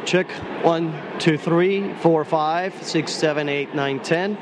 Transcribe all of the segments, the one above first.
Check 1, 2, 3, 4, 5, 6, 7, 8, 9, 10.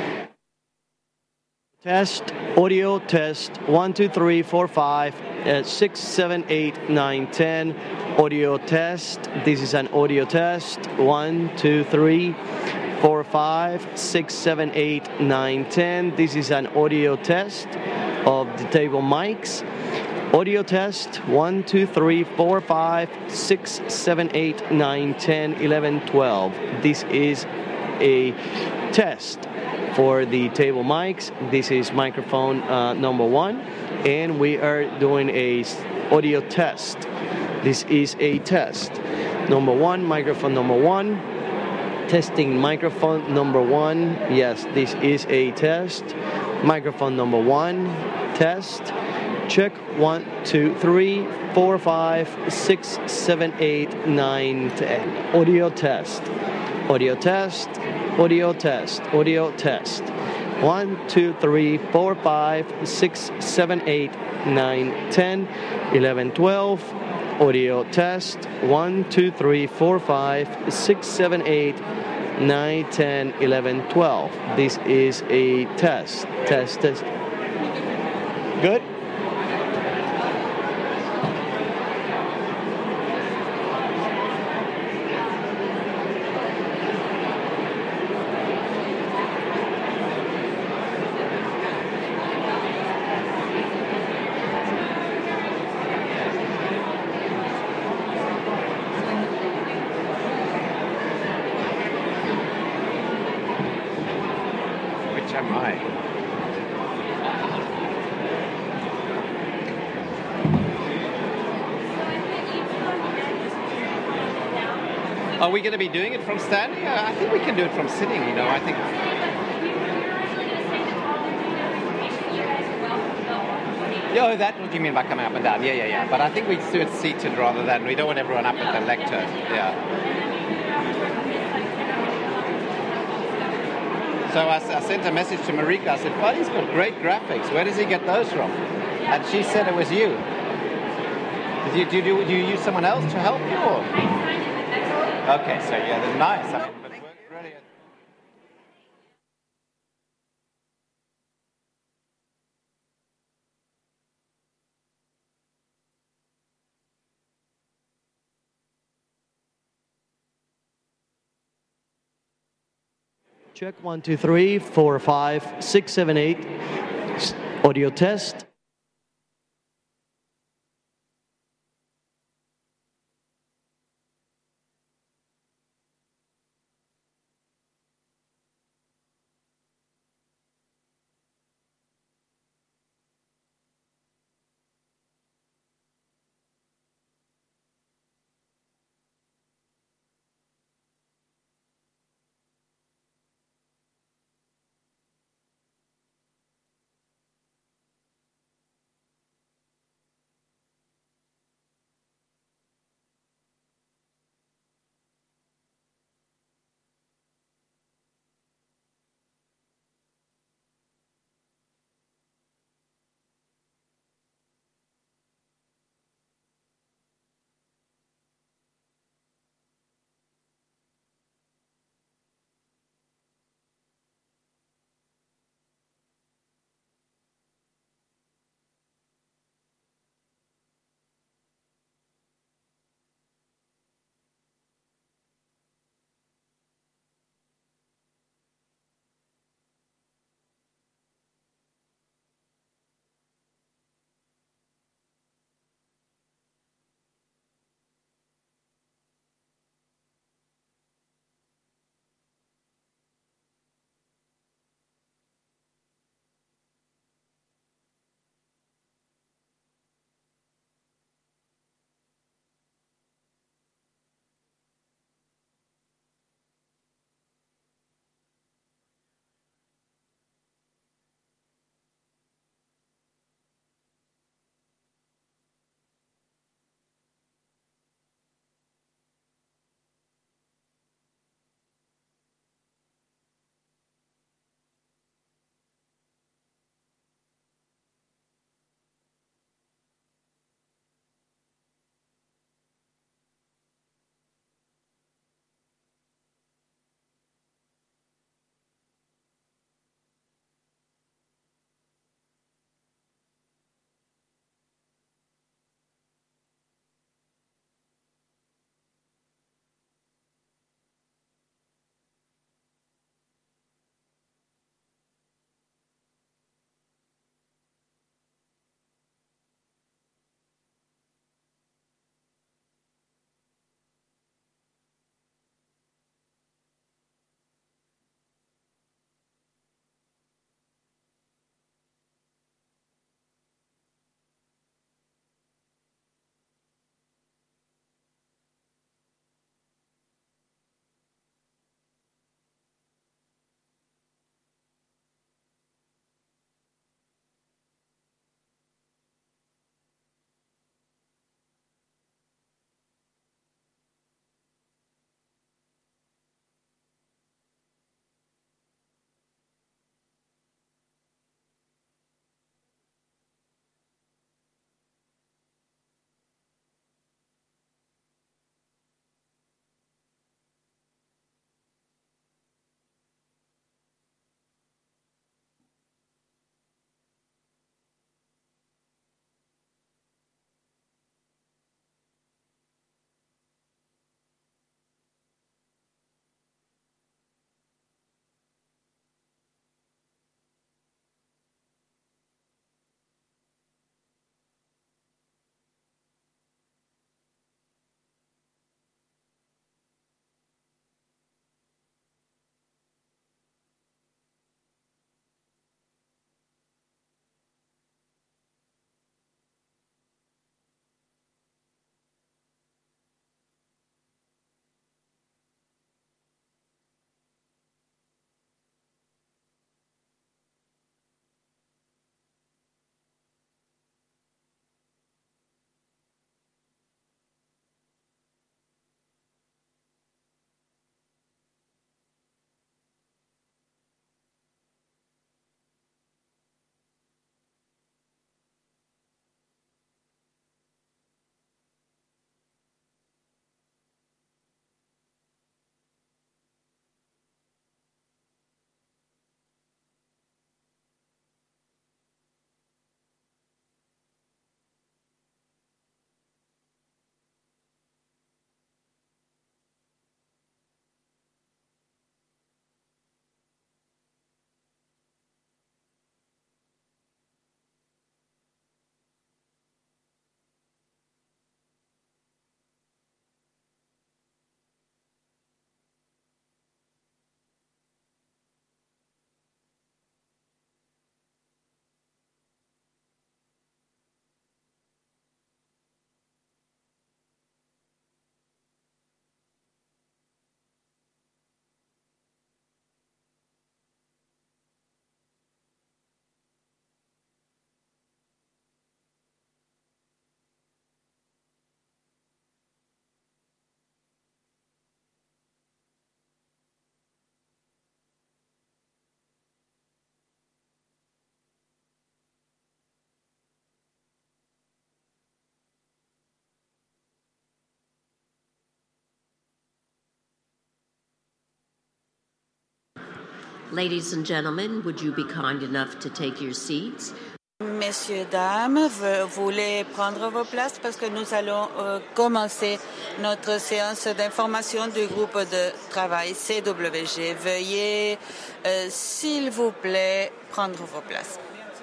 Test, audio test, 1, 2, 3, 4, 5, 6, 7, 8, 9, 10. Audio test, this is an audio test, 1, 2, 3, 4, 5, 6, 7, 8, 9, 10. This is an audio test of the table mics. Audio test, 1, 2, 3, 4, 5, 6, 7, 8, 9, 10, 11, 12. This is a test for the table mics. This is microphone number 1, and we are doing a audio test. This is a test. Number 1, microphone number 1. Testing microphone number 1. Yes, this is a test. Microphone number 1. Test. Check 1, 2, 3, 4, 5, 6, 7, 8, 9, 10. Audio test. Audio test. Audio test. Audio test. 1, 2, 3, 4, 5, 6, 7, 8, 9, 10, 11, 12. Audio test. 1, 2, 3, 4, 5, 6, 7, 8, 9, 10, 11, 12. This is a test. Test. Good? Which am I? Are we going to be doing it from standing? I think we can do it from sitting, you know. I think. Oh, that's what you mean by coming up and down. Yeah. But I think we do it seated rather than, we don't want everyone up at the lectern. Yeah. So I sent a message to Marika. I said, Buddy's got great graphics. Where does he get those from? And she said it was you. Do you use someone else to help you? Or? Okay, so yeah, they're nice. I mean, but it works brilliant. Check 1, 2, 3, 4, 5, 6, 7, 8. Audio test. Ladies and gentlemen, would you be kind enough to take your seats? Messieurs, dames, voulez prendre vos places parce que nous allons commencer notre séance d'information du groupe de travail CWG. Veuillez, s'il vous plaît, prendre vos places.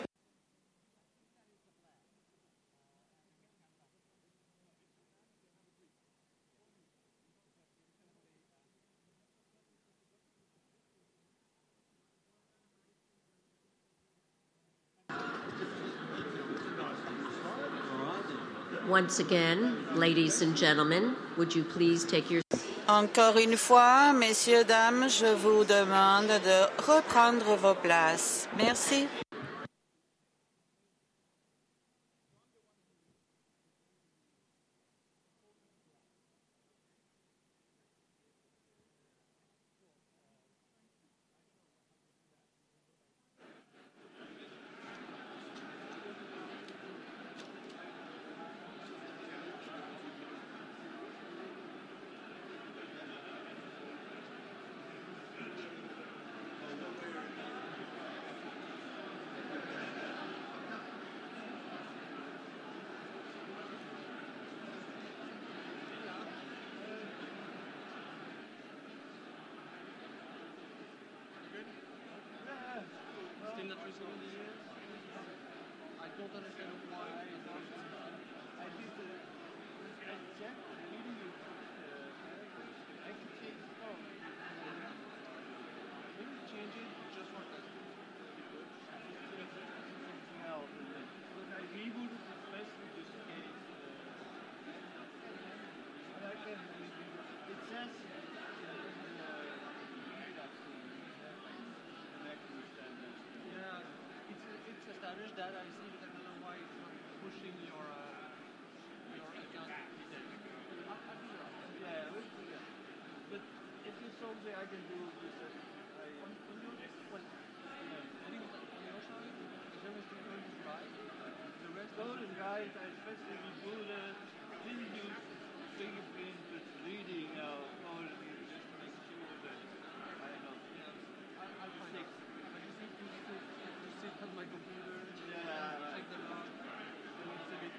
Once again, ladies and gentlemen, would you please take your... Encore une fois, messieurs, dames, je vous demande de reprendre vos places. Merci. That I see, but I don't know why it's not pushing your account details. Yeah, let's do that. But if there's something I can do with that, I think on your side, is everything going to right? The rest of the guys, I especially rebooted, didn't use fingerprint, but reading now, just to make sure that I don't know. Yeah, I'll find out. I just need to sit on my computer. Check them out. And it's a bit,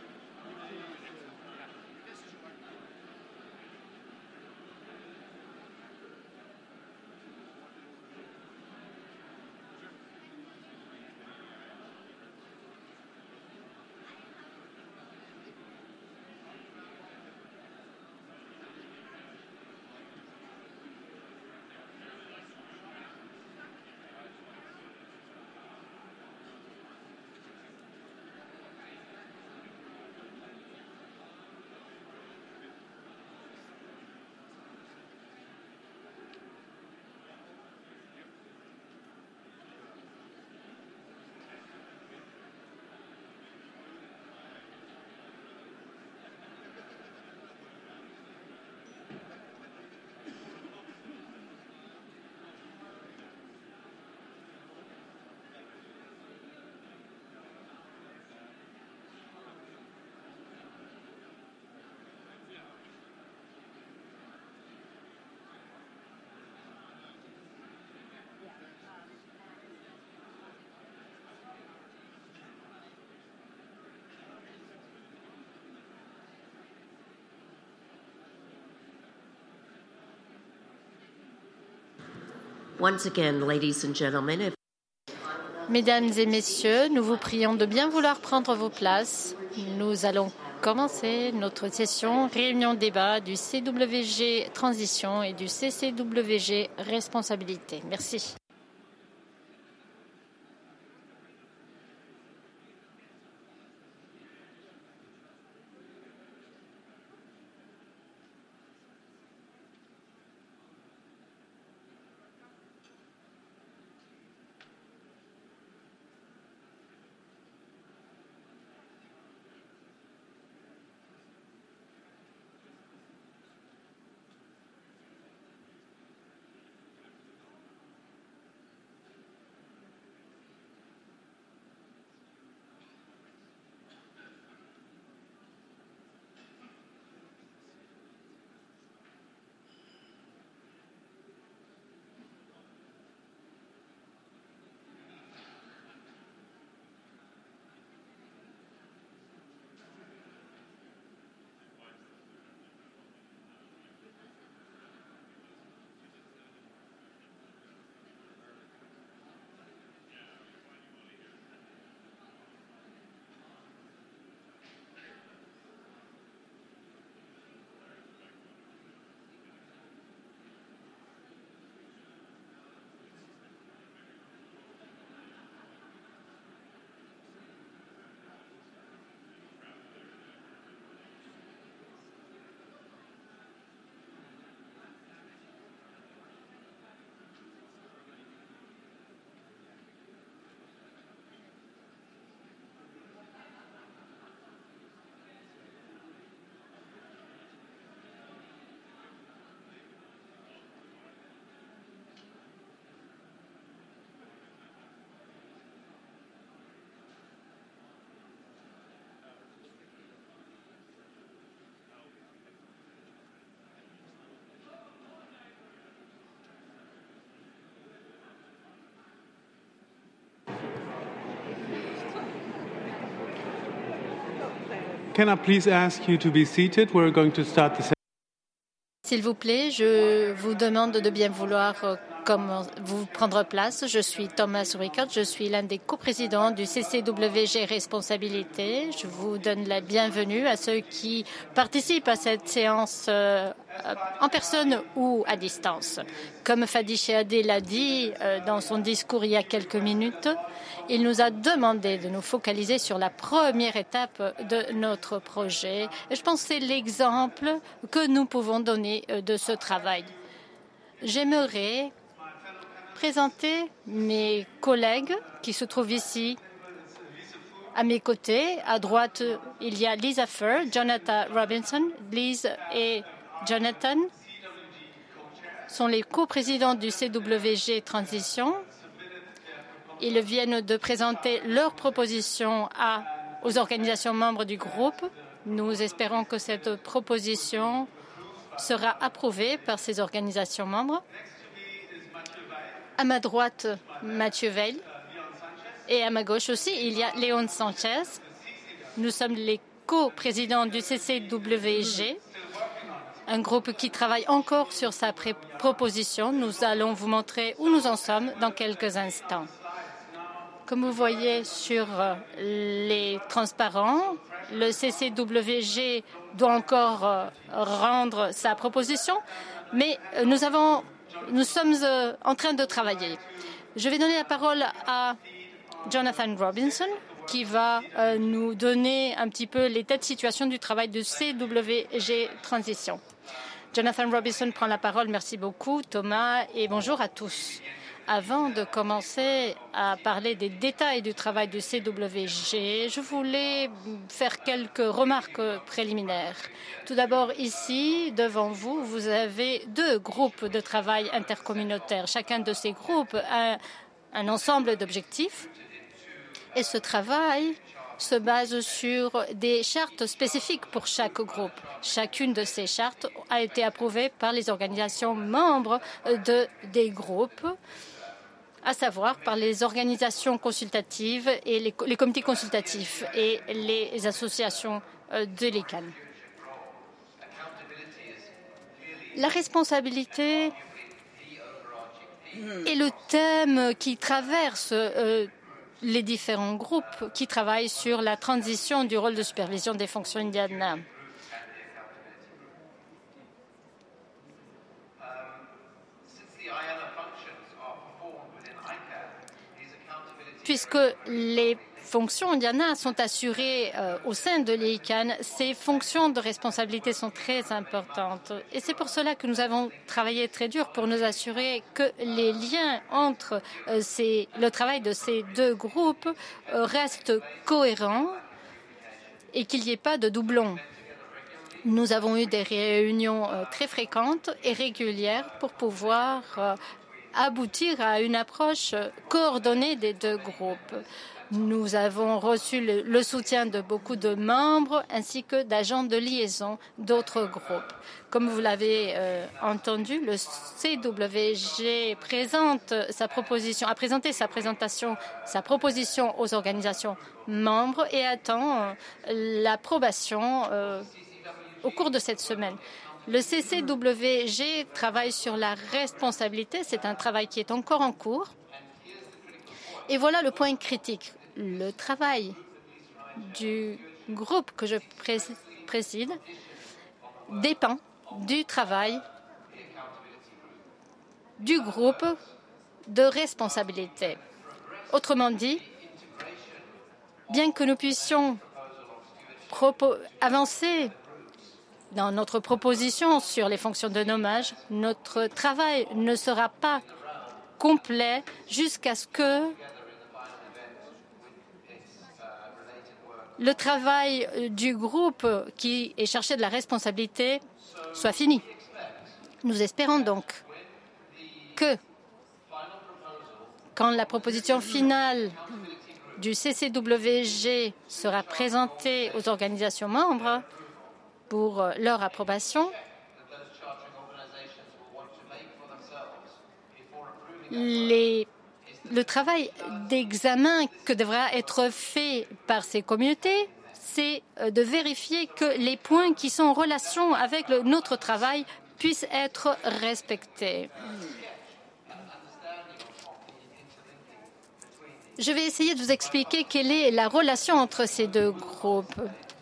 Once again, ladies and gentlemen, if... Mesdames et messieurs, nous vous prions de bien vouloir prendre vos places. Nous allons commencer notre session réunion débat du CWG Transition et du CCWG Responsabilité. Merci. can I please ask you to be seated? We're going to start the session. S'il vous plaît, je vous demande de bien vouloir vous prendre place. Je suis Thomas Rickard, je suis l'un des coprésidents du CCWG Responsabilité. Je vous donne la bienvenue à ceux qui participent à cette séance en personne ou à distance. Comme Fadi Chehadé l'a dit dans son discours il y a quelques minutes, il nous a demandé de nous focaliser sur la première étape de notre projet. Et je pense que c'est l'exemple que nous pouvons donner de ce travail. J'aimerais présenter mes collègues qui se trouvent ici à mes côtés. À droite, il y a Lisa Furr, Jonathan Robinson. Lise et Jonathan sont les coprésidents du CWG Transition. Ils viennent de présenter leurs propositions aux organisations membres du groupe. Nous espérons que cette proposition sera approuvée par ces organisations membres. À ma droite, Mathieu Veil. Et à ma gauche aussi, il y a Léon Sanchez. Nous sommes les co-présidents du CCWG, un groupe qui travaille encore sur sa proposition. Nous allons vous montrer où nous en sommes dans quelques instants. Comme vous voyez sur les transparents, le CCWG doit encore rendre sa proposition, mais nous sommes en train de travailler. Je vais donner la parole à Jonathan Robinson, qui va nous donner un petit peu l'état de situation du travail de CWG Transition. Jonathan Robinson prend la parole. Merci beaucoup, Thomas, et bonjour à tous. Avant de commencer à parler des détails du travail du CWG, je voulais faire quelques remarques préliminaires. Tout d'abord, ici, devant vous, vous avez 2 groupes de travail intercommunautaires. Chacun de ces groupes a un ensemble d'objectifs et ce travail se base sur des chartes spécifiques pour chaque groupe. Chacune de ces chartes a été approuvée par les organisations membres des groupes, à savoir par les organisations consultatives et les comités consultatifs et les associations de l'ICANN. La responsabilité est le thème qui traverse les différents groupes qui travaillent sur la transition du rôle de supervision des fonctions Indiana. Puisque les fonctions Indiana sont assurées au sein de l'ICANN, ces fonctions de responsabilité sont très importantes. Et c'est pour cela que nous avons travaillé très dur pour nous assurer que les liens entre le travail de ces 2 groupes restent cohérents et qu'il n'y ait pas de doublons. Nous avons eu des réunions très fréquentes et régulières pour pouvoir aboutir à une approche coordonnée des 2 groupes. Nous avons reçu le soutien de beaucoup de membres ainsi que d'agents de liaison d'autres groupes. Comme vous l'avez entendu, le CWG a présenté sa proposition aux organisations membres et attend l'approbation au cours de cette semaine. Le CCWG travaille sur la responsabilité. C'est un travail qui est encore en cours. Et voilà le point critique. Le travail du groupe que je préside dépend du travail du groupe de responsabilité. Autrement dit, bien que nous puissions avancer dans notre proposition sur les fonctions de nommage, notre travail ne sera pas complet jusqu'à ce que le travail du groupe qui est chargé de la responsabilité soit fini. Nous espérons donc que quand la proposition finale du CCWG sera présentée aux organisations membres pour leur approbation, le travail d'examen que devra être fait par ces communautés, c'est de vérifier que les points qui sont en relation avec notre travail puissent être respectés. Je vais essayer de vous expliquer quelle est la relation entre ces deux groupes.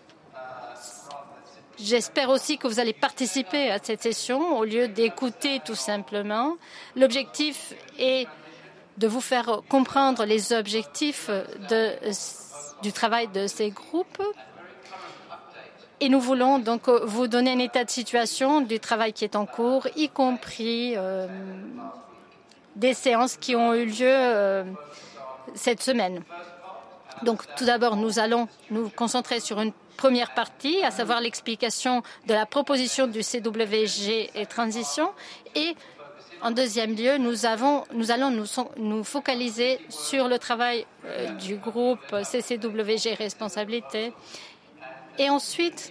J'espère aussi que vous allez participer à cette session au lieu d'écouter tout simplement. L'objectif est de vous faire comprendre les objectifs du travail de ces groupes. Et nous voulons donc vous donner un état de situation du travail qui est en cours, y compris des séances qui ont eu lieu cette semaine. Donc, tout d'abord, nous allons nous concentrer sur une première partie, à savoir l'explication de la proposition du CWG et transition. Et en deuxième lieu, nous allons nous focaliser sur le travail du groupe CCWG responsabilité. Et ensuite,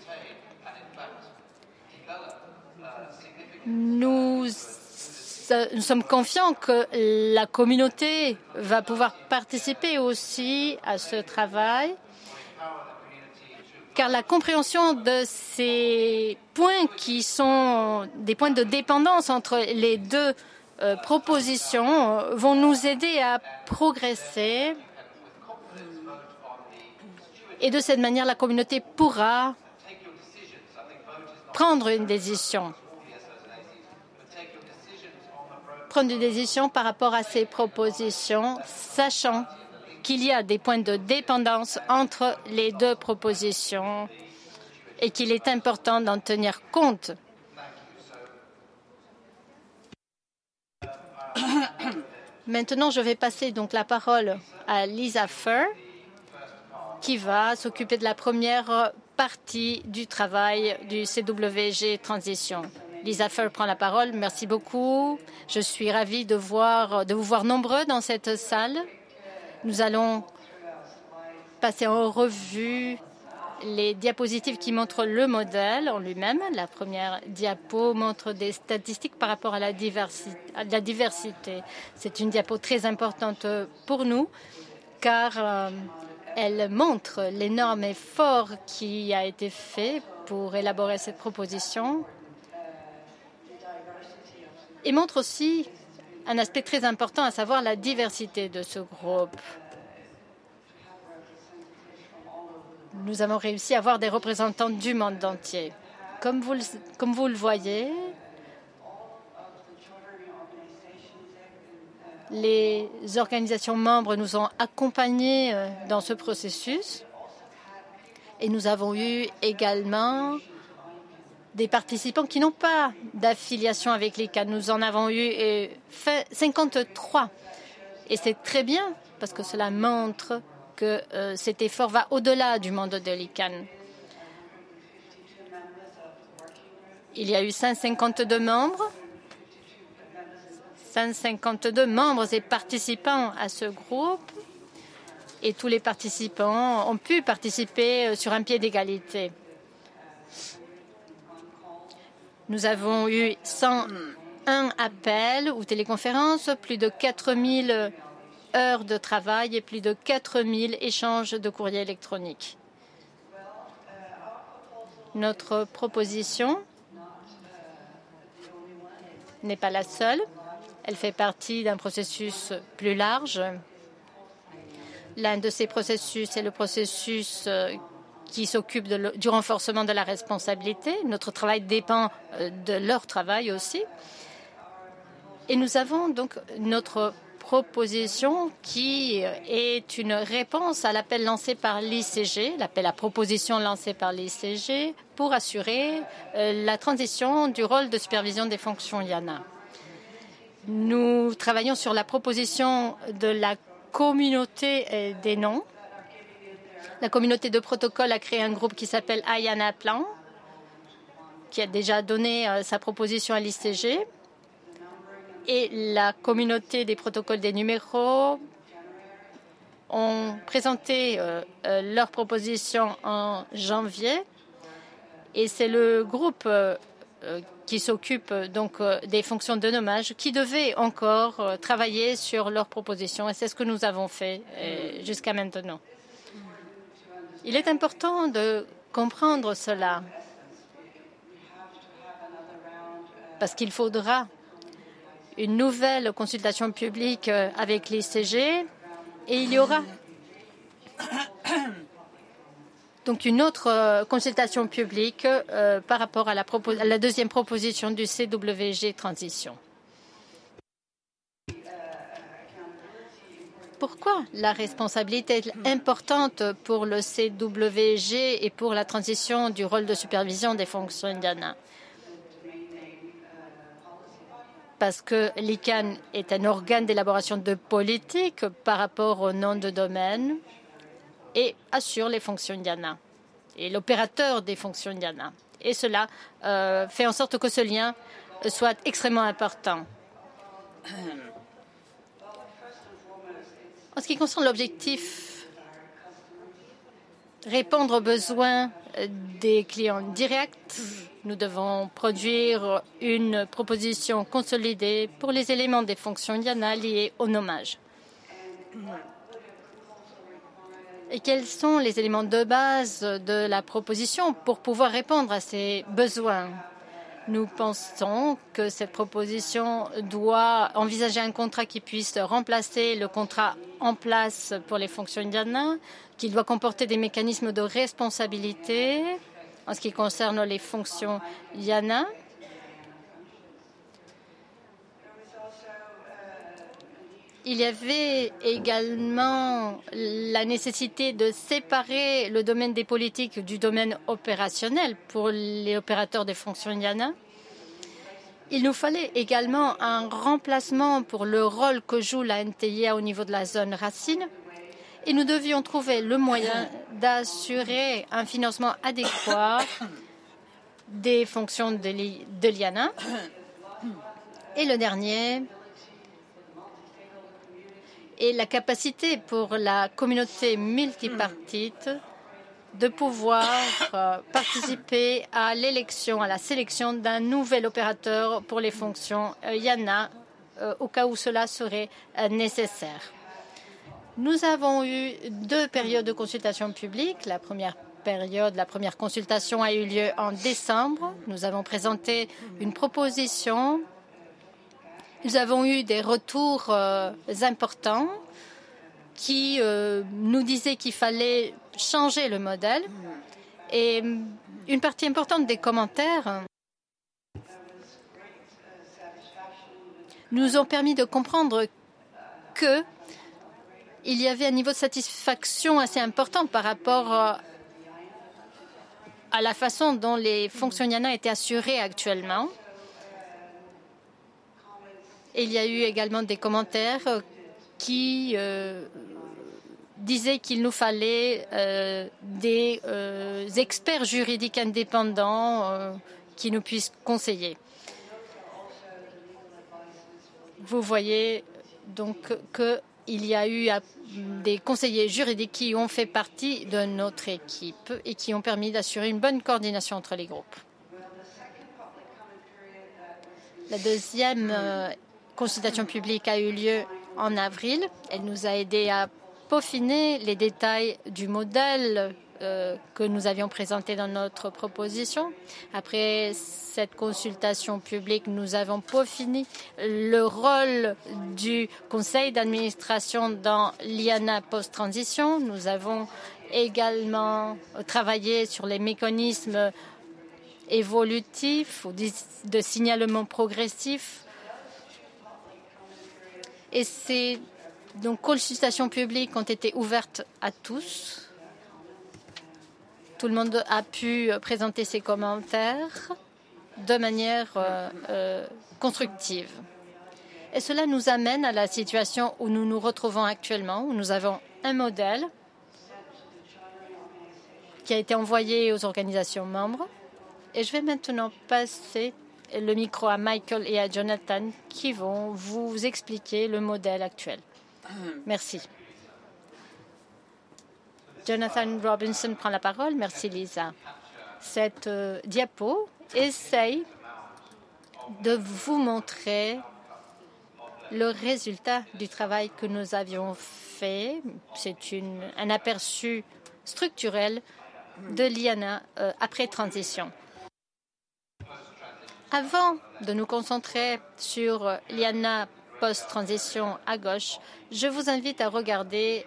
nous sommes confiants que la communauté va pouvoir participer aussi à ce travail, car la compréhension de ces points qui sont des points de dépendance entre les deux propositions vont nous aider à progresser. Et de cette manière, la communauté pourra prendre une décision. Prendre une décision par rapport à ces propositions, sachant qu'il y a des points de dépendance entre les deux propositions et qu'il est important d'en tenir compte. Maintenant, je vais passer donc la parole à Lisa Furr, qui va s'occuper de la première partie du travail du CWG Transition. Lisa Furr prend la parole. Merci beaucoup. Je suis ravie de vous voir nombreux dans cette salle. Nous allons passer en revue les diapositives qui montrent le modèle en lui-même. La première diapo montre des statistiques par rapport à la diversité. C'est une diapo très importante pour nous, car elle montre l'énorme effort qui a été fait pour élaborer cette proposition et montre aussi un aspect très important, à savoir la diversité de ce groupe. Nous avons réussi à avoir des représentants du monde entier. Comme vous le voyez, les organisations membres nous ont accompagnés dans ce processus et nous avons eu également des participants qui n'ont pas d'affiliation avec l'ICANN. Nous en avons eu 53 et c'est très bien parce que cela montre que cet effort va au-delà du monde de l'ICANN. Il y a eu 152 membres. 152 membres et participants à ce groupe et tous les participants ont pu participer sur un pied d'égalité. Nous avons eu 101 appels ou téléconférences, plus de 4000 heures de travail et plus de 4000 échanges de courrier électronique. Notre proposition n'est pas la seule. Elle fait partie d'un processus plus large. L'un de ces processus est le processus qui s'occupe du renforcement de la responsabilité. Notre travail dépend de leur travail aussi. Et nous avons donc notre proposition qui est une réponse à l'appel lancé par l'ICG, l'appel à proposition lancé par l'ICG pour assurer la transition du rôle de supervision des fonctions IANA. Nous travaillons sur la proposition de la communauté des noms. La communauté de protocole a créé un groupe qui s'appelle IANA Plan, qui a déjà donné sa proposition à l'ICG. Et la communauté des protocoles des numéros ont présenté leur proposition en janvier. Et c'est le groupe qui s'occupe donc des fonctions de nommage qui devait encore travailler sur leurs propositions. Et c'est ce que nous avons fait jusqu'à maintenant. Il est important de comprendre cela parce qu'il faudra une nouvelle consultation publique avec l'ICG et il y aura donc une autre consultation publique par rapport à la deuxième proposition du CWG Transition. Pourquoi la responsabilité est importante pour le CWG et pour la transition du rôle de supervision des fonctions Indiana? Parce que l'ICANN est un organe d'élaboration de politique par rapport au nom de domaine et assure les fonctions Indiana et l'opérateur des fonctions Indiana. Et cela fait en sorte que ce lien soit extrêmement important. En ce qui concerne l'objectif, répondre aux besoins des clients directs, nous devons produire une proposition consolidée pour les éléments des fonctions Indiana liés au nommage. Et quels sont les éléments de base de la proposition pour pouvoir répondre à ces besoins? Nous pensons que cette proposition doit envisager un contrat qui puisse remplacer le contrat en place pour les fonctions Indiana, qu'il doit comporter des mécanismes de responsabilité en ce qui concerne les fonctions Indiana. Il y avait également la nécessité de séparer le domaine des politiques du domaine opérationnel pour les opérateurs des fonctions Indiana. Il nous fallait également un remplacement pour le rôle que joue la NTIA au niveau de la zone racine. Et nous devions trouver le moyen d'assurer un financement adéquat des fonctions de l'IANA. Et le dernier est la capacité pour la communauté multipartite de pouvoir participer à l'élection, à la sélection d'un nouvel opérateur pour les fonctions IANA au cas où cela serait nécessaire. Nous avons eu 2 périodes de consultation publique. La première consultation a eu lieu en décembre. Nous avons présenté une proposition. Nous avons eu des retours importants qui nous disaient qu'il fallait changer le modèle. Et une partie importante des commentaires nous ont permis de comprendre que il y avait un niveau de satisfaction assez important par rapport à la façon dont les fonctions IANA étaient assurées actuellement. Et il y a eu également des commentaires qui disaient qu'il nous fallait des experts juridiques indépendants qui nous puissent conseiller. Vous voyez donc qu'il y a eu des conseillers juridiques qui ont fait partie de notre équipe et qui ont permis d'assurer une bonne coordination entre les groupes. La deuxième consultation publique a eu lieu en avril. Elle nous a aidés à peaufiner les détails du modèle que nous avions présenté dans notre proposition. Après cette consultation publique, nous avons peaufiné le rôle du conseil d'administration dans l'IANA post-transition. Nous avons également travaillé sur les mécanismes évolutifs ou de signalement progressif. Et ces consultations publiques ont été ouvertes à tous. Tout le monde a pu présenter ses commentaires de manière constructive. Et cela nous amène à la situation où nous nous retrouvons actuellement, où nous avons un modèle qui a été envoyé aux organisations membres. Et je vais maintenant passer le micro à Michael et à Jonathan qui vont vous expliquer le modèle actuel. Merci. Jonathan Robinson prend la parole. Merci, Lisa. Cette diapo essaye de vous montrer le résultat du travail que nous avions fait. C'est un aperçu structurelle de l'IANA après transition. Avant de nous concentrer sur l'IANA post-transition à gauche, je vous invite à regarder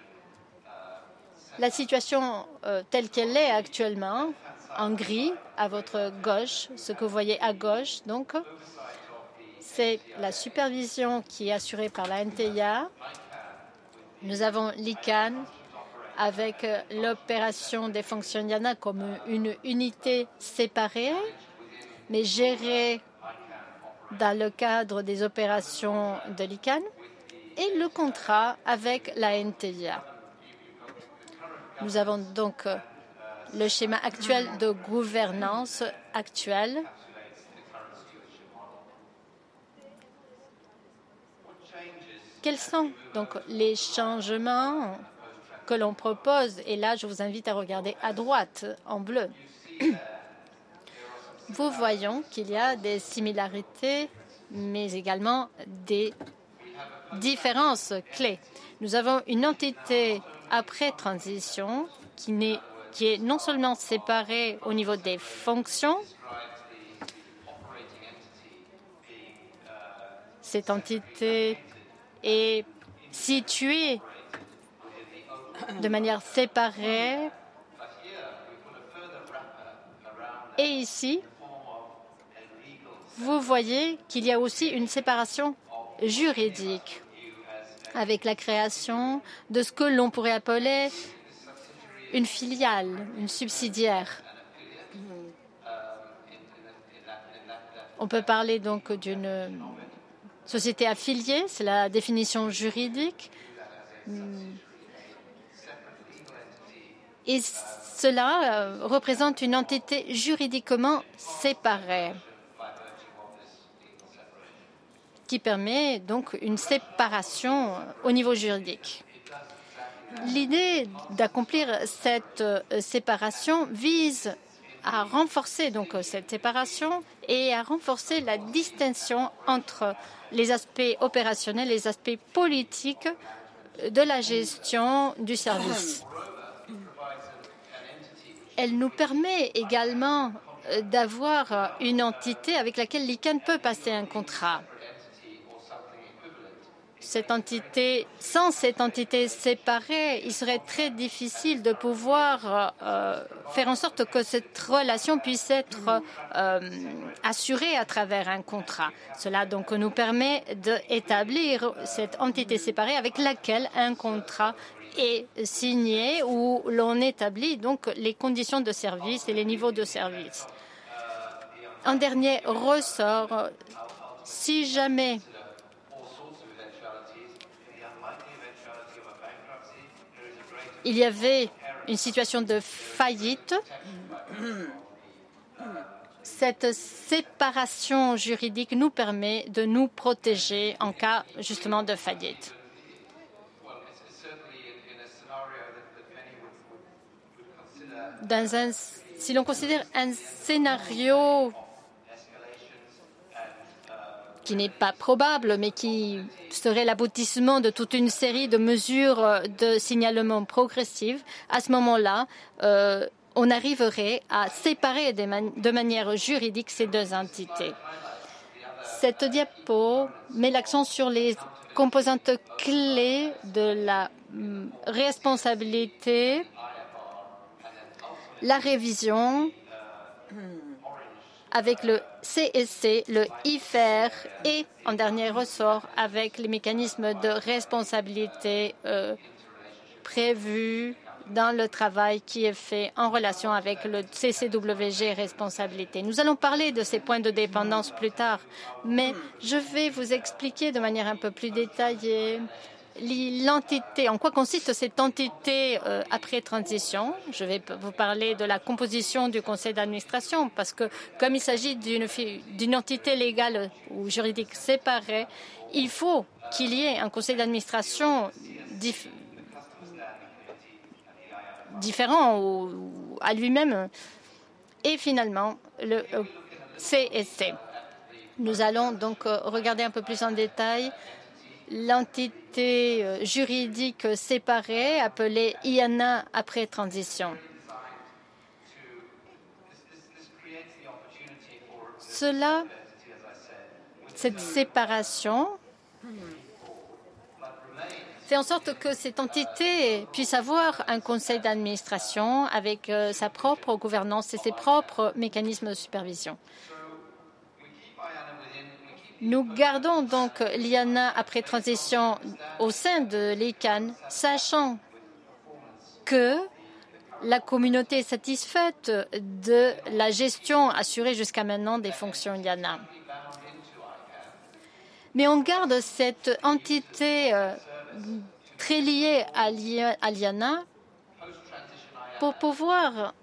la situation telle qu'elle est actuellement, en gris, à votre gauche. Ce que vous voyez à gauche, donc, c'est la supervision qui est assurée par la NTIA. Nous avons l'ICANN avec l'opération des fonctions IANA comme une unité séparée, mais gérée dans le cadre des opérations de l'ICANN, et le contrat avec la NTIA. Nous avons donc le schéma actuel de gouvernance actuelle. Quels sont donc les changements que l'on propose? Et là, je vous invite à regarder à droite, en bleu. Vous voyons qu'il y a des similarités, mais également des différences clés. Nous avons une entité après transition qui est non seulement séparée au niveau des fonctions. Cette entité est située de manière séparée. Et ici, vous voyez qu'il y a aussi une séparation juridique avec la création de ce que l'on pourrait appeler une filiale, une subsidiaire. On peut parler donc d'une société affiliée, c'est la définition juridique. Et cela représente une entité juridiquement séparée qui permet donc une séparation au niveau juridique. L'idée d'accomplir cette séparation vise à renforcer donc cette séparation et à renforcer la distinction entre les aspects opérationnels et les aspects politiques de la gestion du service. Elle nous permet également d'avoir une entité avec laquelle l'ICANN peut passer un contrat. Sans cette entité séparée, il serait très difficile de pouvoir faire en sorte que cette relation puisse être assurée à travers un contrat. Cela donc nous permet d'établir cette entité séparée avec laquelle un contrat est signé, où l'on établit donc les conditions de service et les niveaux de service. Un dernier ressort, si jamais il y avait une situation de faillite, cette séparation juridique nous permet de nous protéger en cas justement de faillite. Si l'on considère un scénario qui n'est pas probable, mais qui serait l'aboutissement de toute une série de mesures de signalement progressives, à ce moment-là, on arriverait à séparer de manière juridique ces deux entités. Cette diapo met l'accent sur les composantes clés de la responsabilité, la révision avec le CSC, le IFER et, en dernier ressort, avec les mécanismes de responsabilité prévus dans le travail qui est fait en relation avec le CCWG responsabilité. Nous allons parler de ces points de dépendance plus tard, mais je vais vous expliquer de manière un peu plus détaillée l'entité, en quoi consiste cette entité après transition. Je vais vous parler de la composition du conseil d'administration parce que comme il s'agit d'une entité légale ou juridique séparée, il faut qu'il y ait un conseil d'administration différent ou à lui-même et finalement le CSC. Nous allons donc regarder un peu plus en détail l'entité juridique séparée appelée IANA après transition. Cette séparation fait en sorte que cette entité puisse avoir un conseil d'administration avec sa propre gouvernance et ses propres mécanismes de supervision. Nous gardons donc l'IANA après transition au sein de l'ICANN, sachant que la communauté est satisfaite de la gestion assurée jusqu'à maintenant des fonctions IANA. Mais on garde cette entité très liée à l'IANA pour pouvoir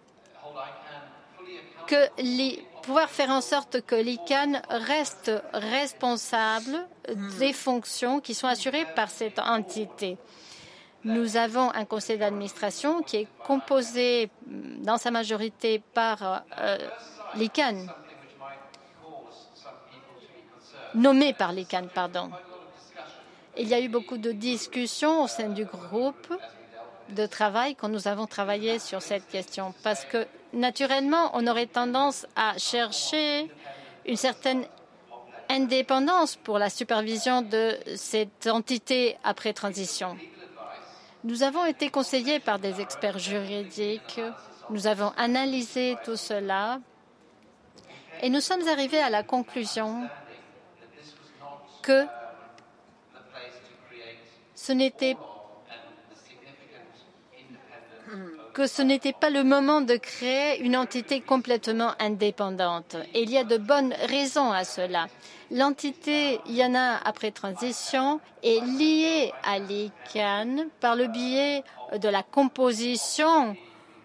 faire en sorte que l'ICANN reste responsable des fonctions qui sont assurées par cette entité. Nous avons un conseil d'administration qui est composé dans sa majorité par l'ICANN, nommé par l'ICANN, pardon. Il y a eu beaucoup de discussions au sein du groupe de travail quand nous avons travaillé sur cette question, parce que naturellement, on aurait tendance à chercher une certaine indépendance pour la supervision de cette entité après transition. Nous avons été conseillés par des experts juridiques, nous avons analysé tout cela et nous sommes arrivés à la conclusion que ce n'était pas le moment de créer une entité complètement indépendante. Et il y a de bonnes raisons à cela. L'entité IANA après transition est liée à l'ICANN par le biais de la composition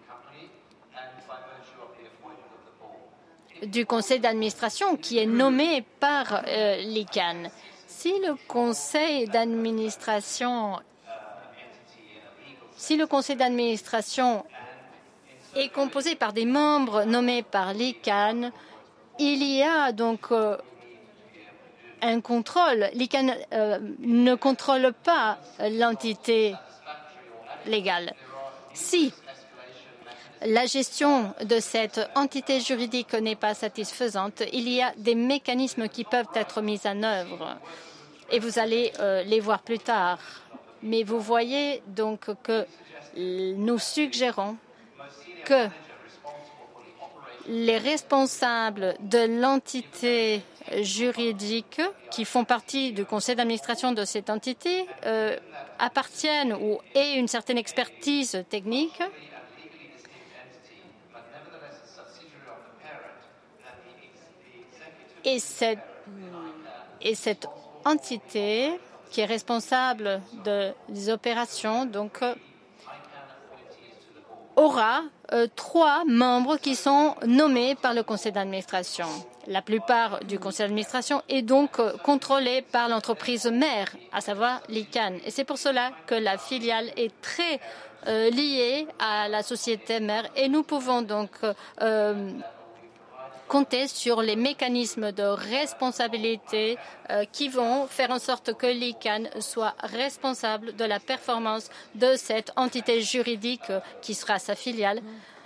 du conseil d'administration qui est nommé par l'ICANN. Si le conseil d'administration est composé par des membres nommés par l'ICANN, il y a donc un contrôle. L'ICANN ne contrôle pas l'entité légale. Si la gestion de cette entité juridique n'est pas satisfaisante, il y a des mécanismes qui peuvent être mis en œuvre. Et vous allez les voir plus tard. Mais vous voyez donc que nous suggérons que les responsables de l'entité juridique qui font partie du conseil d'administration de cette entité appartiennent ou aient une certaine expertise technique et cette entité qui est responsable des opérations donc aura 3 membres qui sont nommés par le conseil d'administration. La plupart du conseil d'administration est donc contrôlée par l'entreprise mère, à savoir l'ICANN. Et c'est pour cela que la filiale est très liée à la société mère et nous pouvons donc compter sur les mécanismes de responsabilité qui vont faire en sorte que l'ICANN soit responsable de la performance de cette entité juridique qui sera sa filiale.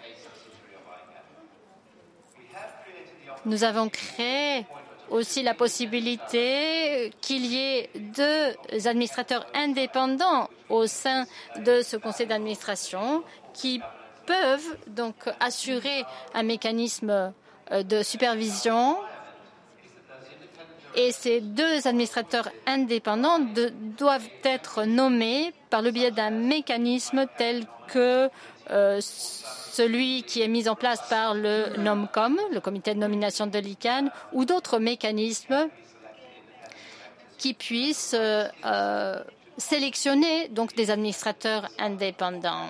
Nous avons créé aussi la possibilité qu'il y ait 2 administrateurs indépendants au sein de ce conseil d'administration qui peuvent donc assurer un mécanisme de supervision et ces 2 administrateurs indépendants doivent être nommés par le biais d'un mécanisme tel que celui qui est mis en place par le NOMCOM, le comité de nomination de l'ICANN, ou d'autres mécanismes qui puissent sélectionner donc des administrateurs indépendants.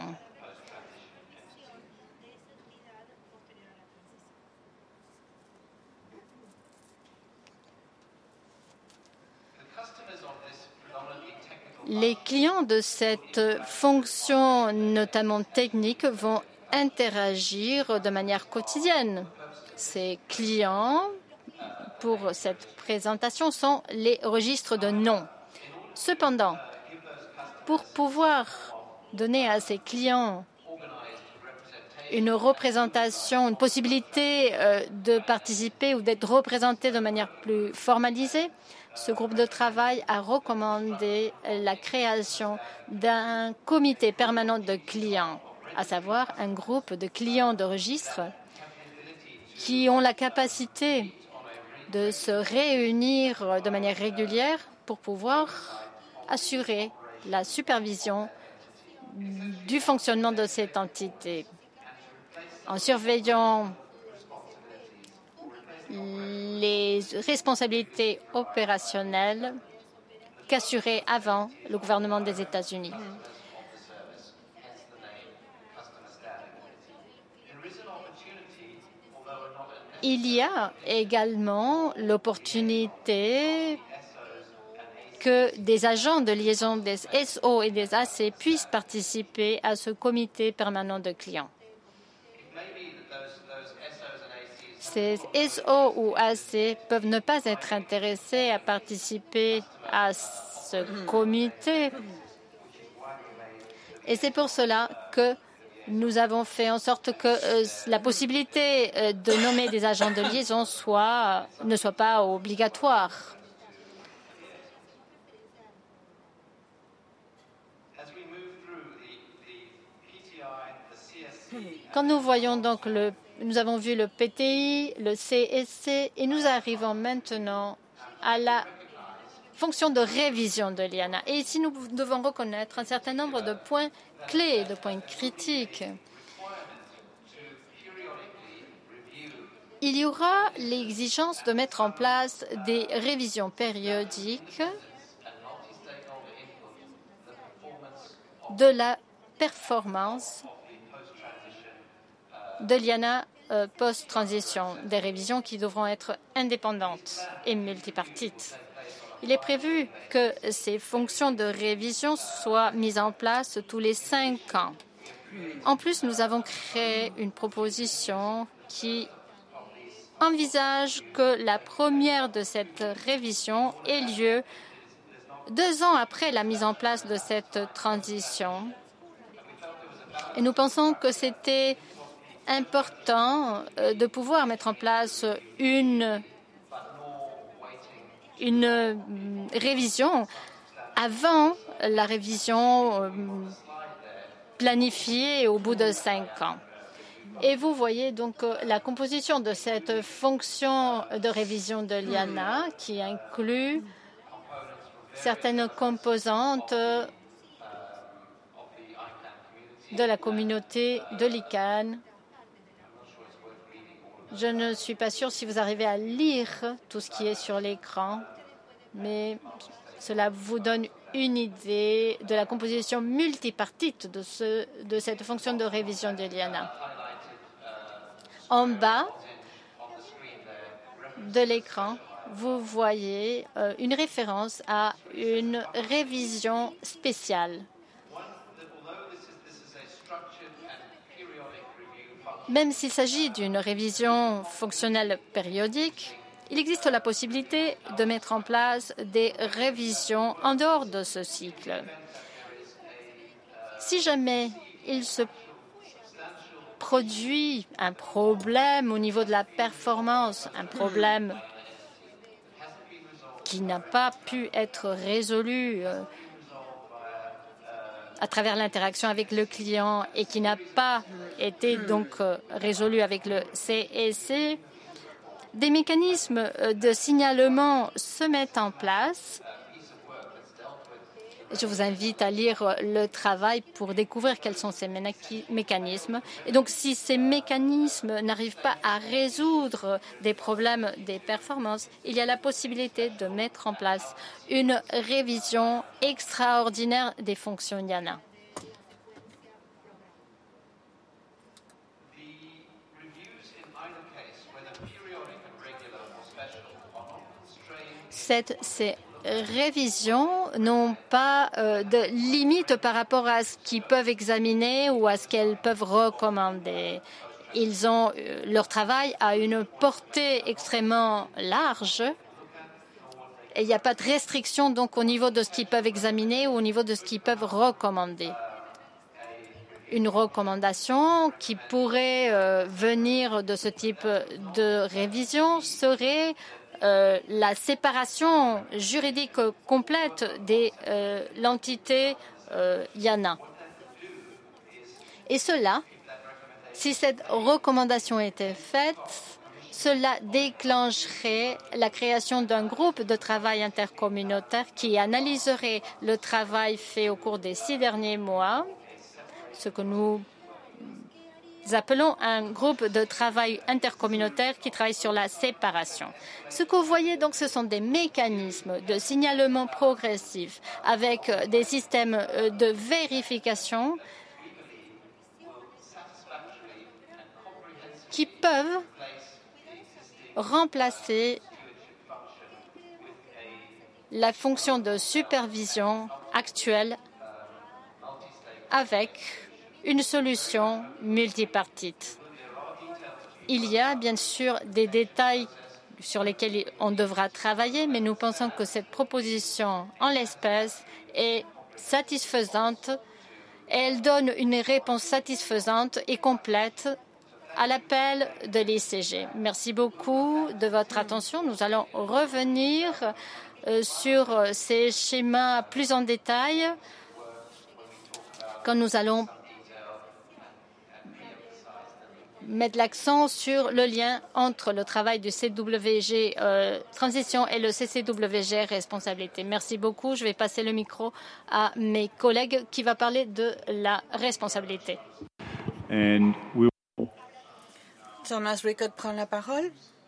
Les clients de cette fonction, notamment technique, vont interagir de manière quotidienne. Ces clients, pour cette présentation, sont les registres de noms. Cependant, pour pouvoir donner à ses clients une représentation, une possibilité de participer ou d'être représenté de manière plus formalisée, ce groupe de travail a recommandé la création d'un comité permanent de clients, à savoir un groupe de clients de registre qui ont la capacité de se réunir de manière régulière pour pouvoir assurer la supervision du fonctionnement de cette entité, en surveillant les responsabilités opérationnelles qu'assurait avant le gouvernement des États-Unis. Il y a également l'opportunité que des agents de liaison des SO et des AC puissent participer à ce comité permanent de clients. Ces SO ou AC peuvent ne pas être intéressés à participer à ce comité. Et c'est pour cela que nous avons fait en sorte que la possibilité de nommer des agents de liaison ne soit pas obligatoire. Quand nous voyons donc nous avons vu le PTI, le CSC et nous arrivons maintenant à la fonction de révision de l'IANA. Et ici, nous devons reconnaître un certain nombre de points clés, de points critiques. Il y aura l'exigence de mettre en place des révisions périodiques de la performance de l'IANA post-transition, des révisions qui devront être indépendantes et multipartites. Il est prévu que ces fonctions de révision soient mises en place tous les 5 ans. En plus, nous avons créé une proposition qui envisage que la première de cette révision ait lieu 2 ans après la mise en place de cette transition. Et nous pensons que c'était important de pouvoir mettre en place une révision avant la révision planifiée au bout de 5 ans. Et vous voyez donc la composition de cette fonction de révision de l'IANA qui inclut certaines composantes de la communauté de l'ICANN. Je ne suis pas sûre si vous arrivez à lire tout ce qui est sur l'écran, mais cela vous donne une idée de la composition multipartite de cette fonction de révision de l'IANA. En bas de l'écran, vous voyez une référence à une révision spéciale. Même s'il s'agit d'une révision fonctionnelle périodique, il existe la possibilité de mettre en place des révisions en dehors de ce cycle. Si jamais il se produit un problème au niveau de la performance, un problème qui n'a pas pu être résolu à travers l'interaction avec le client et qui n'a pas été donc résolu avec le CSC, des mécanismes de signalement se mettent en place. Je vous invite à lire le travail pour découvrir quels sont ces mécanismes. Et donc, si ces mécanismes n'arrivent pas à résoudre des problèmes des performances, il y a la possibilité de mettre en place une révision extraordinaire des fonctions IANA. Ces révisions n'ont pas de limite par rapport à ce qu'ils peuvent examiner ou à ce qu'elles peuvent recommander. Leur travail a une portée extrêmement large Et il n'y a pas de restriction donc au niveau de ce qu'ils peuvent examiner ou au niveau de ce qu'ils peuvent recommander. Une recommandation qui pourrait venir de ce type de révision serait la séparation juridique complète de l'entité IANA. Et cela, si cette recommandation était faite, cela déclencherait la création d'un groupe de travail intercommunautaire qui analyserait le travail fait au cours des 6 derniers mois, ce que nous appelons un groupe de travail intercommunautaire qui travaille sur la séparation. Ce que vous voyez donc, ce sont des mécanismes de signalement progressif avec des systèmes de vérification qui peuvent remplacer la fonction de supervision actuelle avec une solution multipartite. Il y a bien sûr des détails sur lesquels on devra travailler, mais nous pensons que cette proposition en l'espèce est satisfaisante et elle donne une réponse satisfaisante et complète à l'appel de l'ICG. Merci beaucoup de votre attention. Nous allons revenir sur ces schémas plus en détail quand nous allons mettre l'accent sur le lien entre le travail du CWG Transition et le CCWG Responsabilité. Merci beaucoup. Je vais passer le micro à mes collègues qui va parler de la responsabilité. Thomas Rickard prend la parole.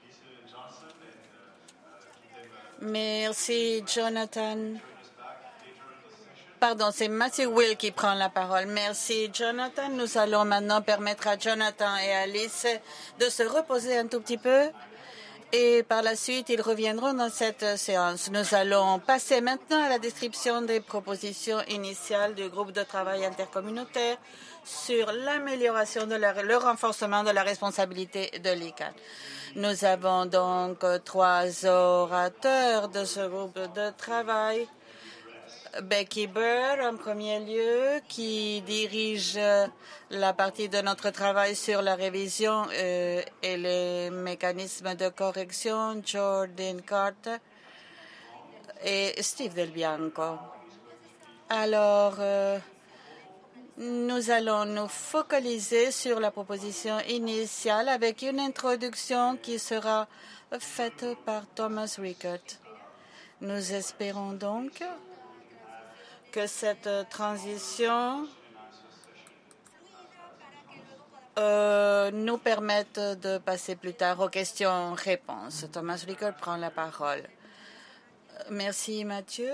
Merci, Jonathan. Pardon, c'est Matthew Will qui prend la parole. Merci, Jonathan. Nous allons maintenant permettre à Jonathan et Alice de se reposer un tout petit peu. Et par la suite, ils reviendront dans cette séance. Nous allons passer maintenant à la description des propositions initiales du groupe de travail intercommunautaire sur l'amélioration de le renforcement de la responsabilité de l'ICANN. Nous avons donc 3 orateurs de ce groupe de travail. Becky Burr, en premier lieu, qui dirige la partie de notre travail sur la révision et les mécanismes de correction, Jordan Carter et Steve Del Bianco. Alors, nous allons nous focaliser sur la proposition initiale avec une introduction qui sera faite par Thomas Rickard. Nous espérons donc que cette transition nous permette de passer plus tard aux questions-réponses. Thomas Rickard prend la parole. Merci, Mathieu.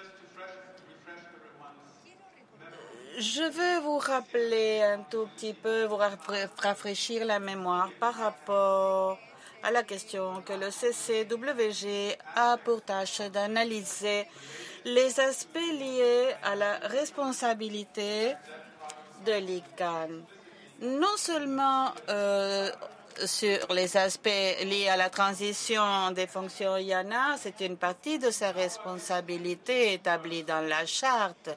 Je veux vous rappeler un tout petit peu, vous rafraîchir la mémoire par rapport à la question que le CCWG a pour tâche d'analyser les aspects liés à la responsabilité de l'ICANN. Non seulement sur les aspects liés à la transition des fonctions IANA, c'est une partie de sa responsabilité établie dans la charte,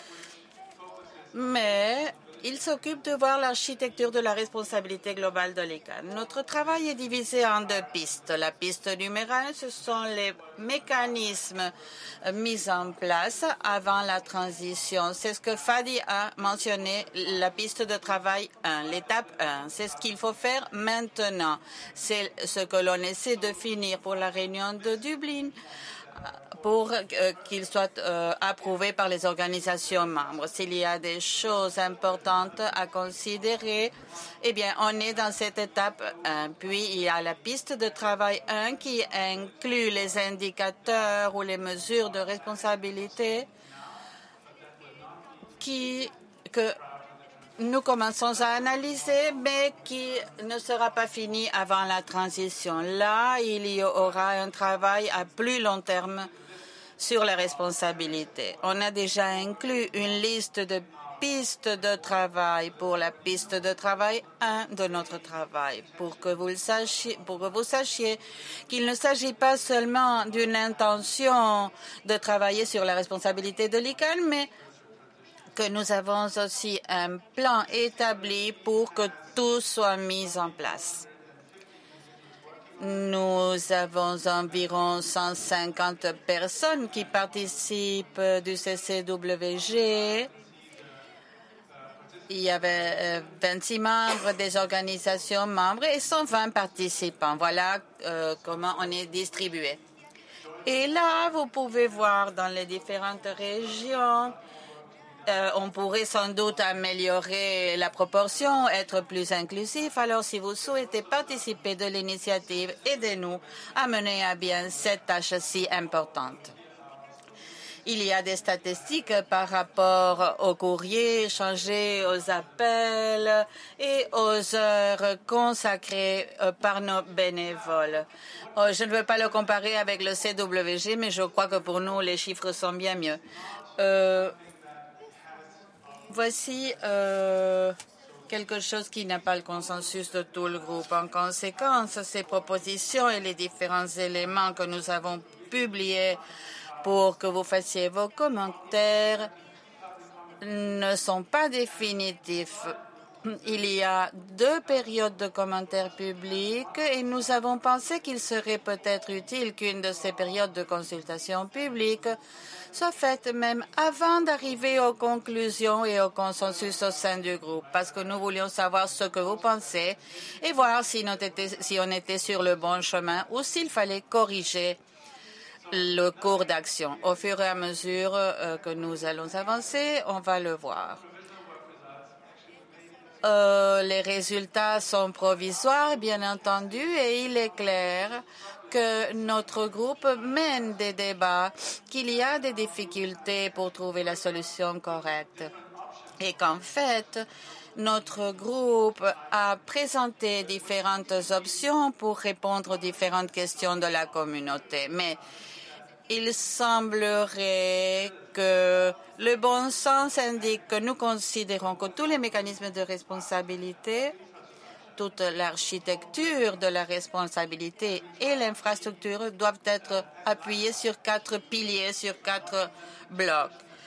mais il s'occupe de voir l'architecture de la responsabilité globale de l'ICANN. Notre travail est divisé en 2 pistes. La piste numéro 1, ce sont les mécanismes mis en place avant la transition. C'est ce que Fadi a mentionné, la piste de travail 1, l'étape 1. C'est ce qu'il faut faire maintenant. C'est ce que l'on essaie de finir pour la réunion de Dublin, pour qu'il soit approuvé par les organisations membres. S'il y a des choses importantes à considérer, eh bien, on est dans cette étape 1. Puis, il y a la piste de travail 1 qui inclut les indicateurs ou les mesures de responsabilité que nous commençons à analyser, mais qui ne sera pas fini avant la transition. Là, il y aura un travail à plus long terme sur la responsabilité. On a déjà inclus une liste de piste de travail, pour la piste de travail 1 de notre travail, pour que vous sachiez qu'il ne s'agit pas seulement d'une intention de travailler sur la responsabilité de l'ICANN, mais que nous avons aussi un plan établi pour que tout soit mis en place. Nous avons environ 150 personnes qui participent du CCWG. Il y avait 26 membres des organisations membres et 120 participants. Voilà comment on est distribué. Et là, vous pouvez voir dans les différentes régions, on pourrait sans doute améliorer la proportion, être plus inclusif. Alors, si vous souhaitez participer de l'initiative, aidez-nous à mener à bien cette tâche si importante. Il y a des statistiques par rapport aux courriers échangés, aux appels et aux heures consacrées par nos bénévoles. Je ne veux pas le comparer avec le CWG, mais je crois que pour nous, les chiffres sont bien mieux. Voici quelque chose qui n'a pas le consensus de tout le groupe. En conséquence, ces propositions et les différents éléments que nous avons publiés pour que vous fassiez vos commentaires ne sont pas définitifs. Il y a 2 périodes de commentaires publics et nous avons pensé qu'il serait peut-être utile qu'une de ces périodes de consultation publique soit faite même avant d'arriver aux conclusions et au consensus au sein du groupe, parce que nous voulions savoir ce que vous pensez et voir si on était sur le bon chemin ou s'il fallait corriger le cours d'action. Au fur et à mesure que nous allons avancer, on va le voir. Les résultats sont provisoires, bien entendu, et il est clair que notre groupe mène des débats, qu'il y a des difficultés pour trouver la solution correcte et qu'en fait, notre groupe a présenté différentes options pour répondre aux différentes questions de la communauté. Mais il semblerait que le bon sens indique que nous considérons que tous les mécanismes de responsabilité, toute l'architecture de la responsabilité et l'infrastructure doivent être appuyés sur 4 piliers, sur 4 blocs.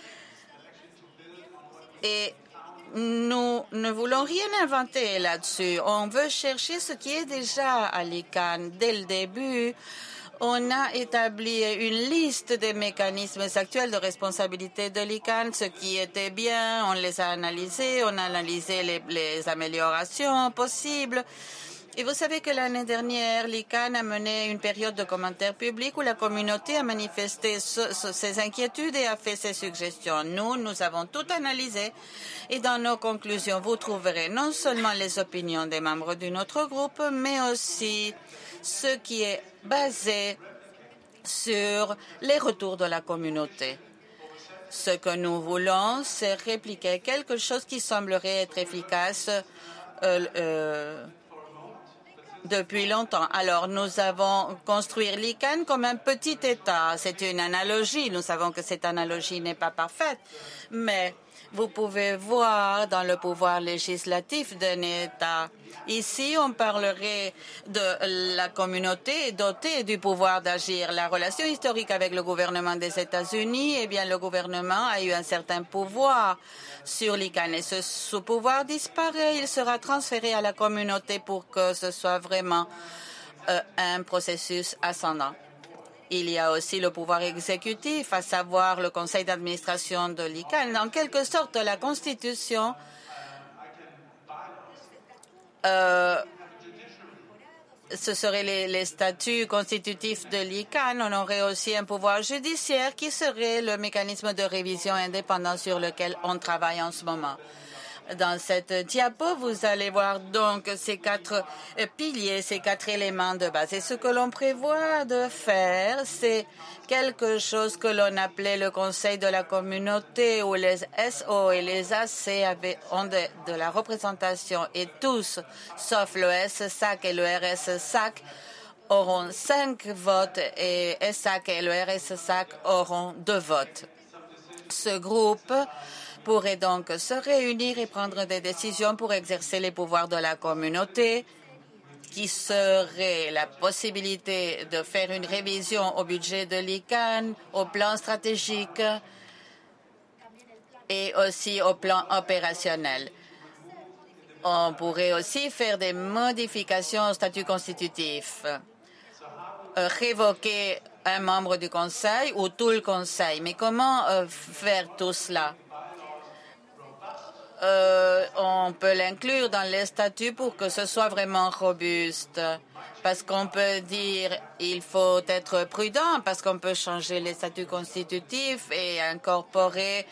Et nous ne voulons rien inventer là-dessus. On veut chercher ce qui est déjà à l'ICANN. Dès le début, on a établi une liste des mécanismes actuels de responsabilité de l'ICANN, ce qui était bien, on les a analysés, on a analysé les améliorations possibles. Et vous savez que l'année dernière, l'ICANN a mené une période de commentaires publics où la communauté a manifesté ses inquiétudes et a fait ses suggestions. Nous avons tout analysé et dans nos conclusions, vous trouverez non seulement les opinions des membres de notre groupe, mais aussi ce qui est basé sur les retours de la communauté. Ce que nous voulons, c'est répliquer quelque chose qui semblerait être efficace depuis longtemps. Alors, nous avons construit l'ICANN comme un petit État. C'est une analogie. Nous savons que cette analogie n'est pas parfaite, mais vous pouvez voir dans le pouvoir législatif d'un État. Ici, on parlerait de la communauté dotée du pouvoir d'agir. La relation historique avec le gouvernement des États-Unis, eh bien, le gouvernement a eu un certain pouvoir sur l'ICANN. Et ce pouvoir disparaît. Il sera transféré à la communauté pour que ce soit vraiment un processus ascendant. Il y a aussi le pouvoir exécutif, à savoir le conseil d'administration de l'ICANN. En quelque sorte, la Constitution ce seraient les statuts constitutifs de l'ICANN. On aurait aussi un pouvoir judiciaire qui serait le mécanisme de révision indépendant sur lequel on travaille en ce moment. Dans cette diapo, vous allez voir donc ces 4 piliers, ces 4 éléments de base. Et ce que l'on prévoit de faire, c'est quelque chose que l'on appelait le Conseil de la communauté, où les SO et les AC ont de la représentation et tous, sauf le SSAC et le RSSAC, auront 5 votes et SAC et le RSSAC auront 2 votes. Ce groupe pourrait donc se réunir et prendre des décisions pour exercer les pouvoirs de la communauté, qui serait la possibilité de faire une révision au budget de l'ICANN, au plan stratégique et aussi au plan opérationnel. On pourrait aussi faire des modifications au statut constitutif, révoquer un membre du Conseil ou tout le Conseil. Mais comment faire tout cela? On peut l'inclure dans les statuts pour que ce soit vraiment robuste. Parce qu'on peut dire il faut être prudent, parce qu'on peut changer les statuts constitutifs et incorporer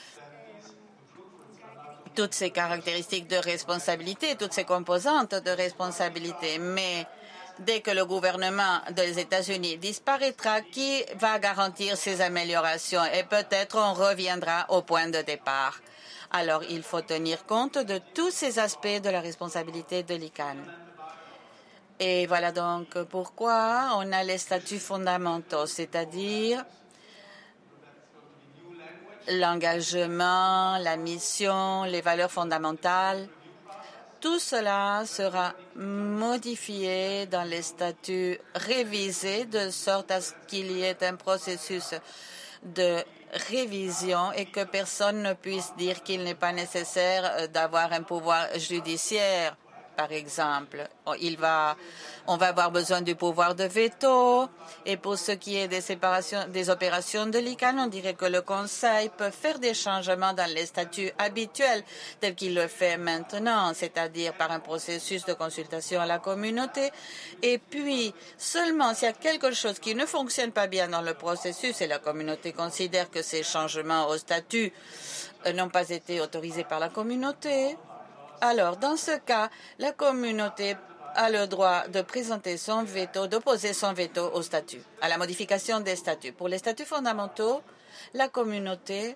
toutes ces caractéristiques de responsabilité, toutes ces composantes de responsabilité. Mais dès que le gouvernement des États-Unis disparaîtra, qui va garantir ces améliorations? Et peut-être on reviendra au point de départ. Alors, il faut tenir compte de tous ces aspects de la responsabilité de l'ICANN. Et voilà donc pourquoi on a les statuts fondamentaux, c'est-à-dire l'engagement, la mission, les valeurs fondamentales. Tout cela sera modifié dans les statuts révisés de sorte à ce qu'il y ait un processus de révision et que personne ne puisse dire qu'il n'est pas nécessaire d'avoir un pouvoir judiciaire, par exemple. On va avoir besoin du pouvoir de veto. Et pour ce qui est des opérations de l'ICANN, on dirait que le Conseil peut faire des changements dans les statuts habituels tels qu'il le fait maintenant, c'est-à-dire par un processus de consultation à la communauté. Et puis, seulement s'il y a quelque chose qui ne fonctionne pas bien dans le processus et la communauté considère que ces changements au statut n'ont pas été autorisés par la communauté, alors, dans ce cas, la communauté a le droit de présenter son veto, d'opposer son veto au statut, à la modification des statuts. Pour les statuts fondamentaux, la communauté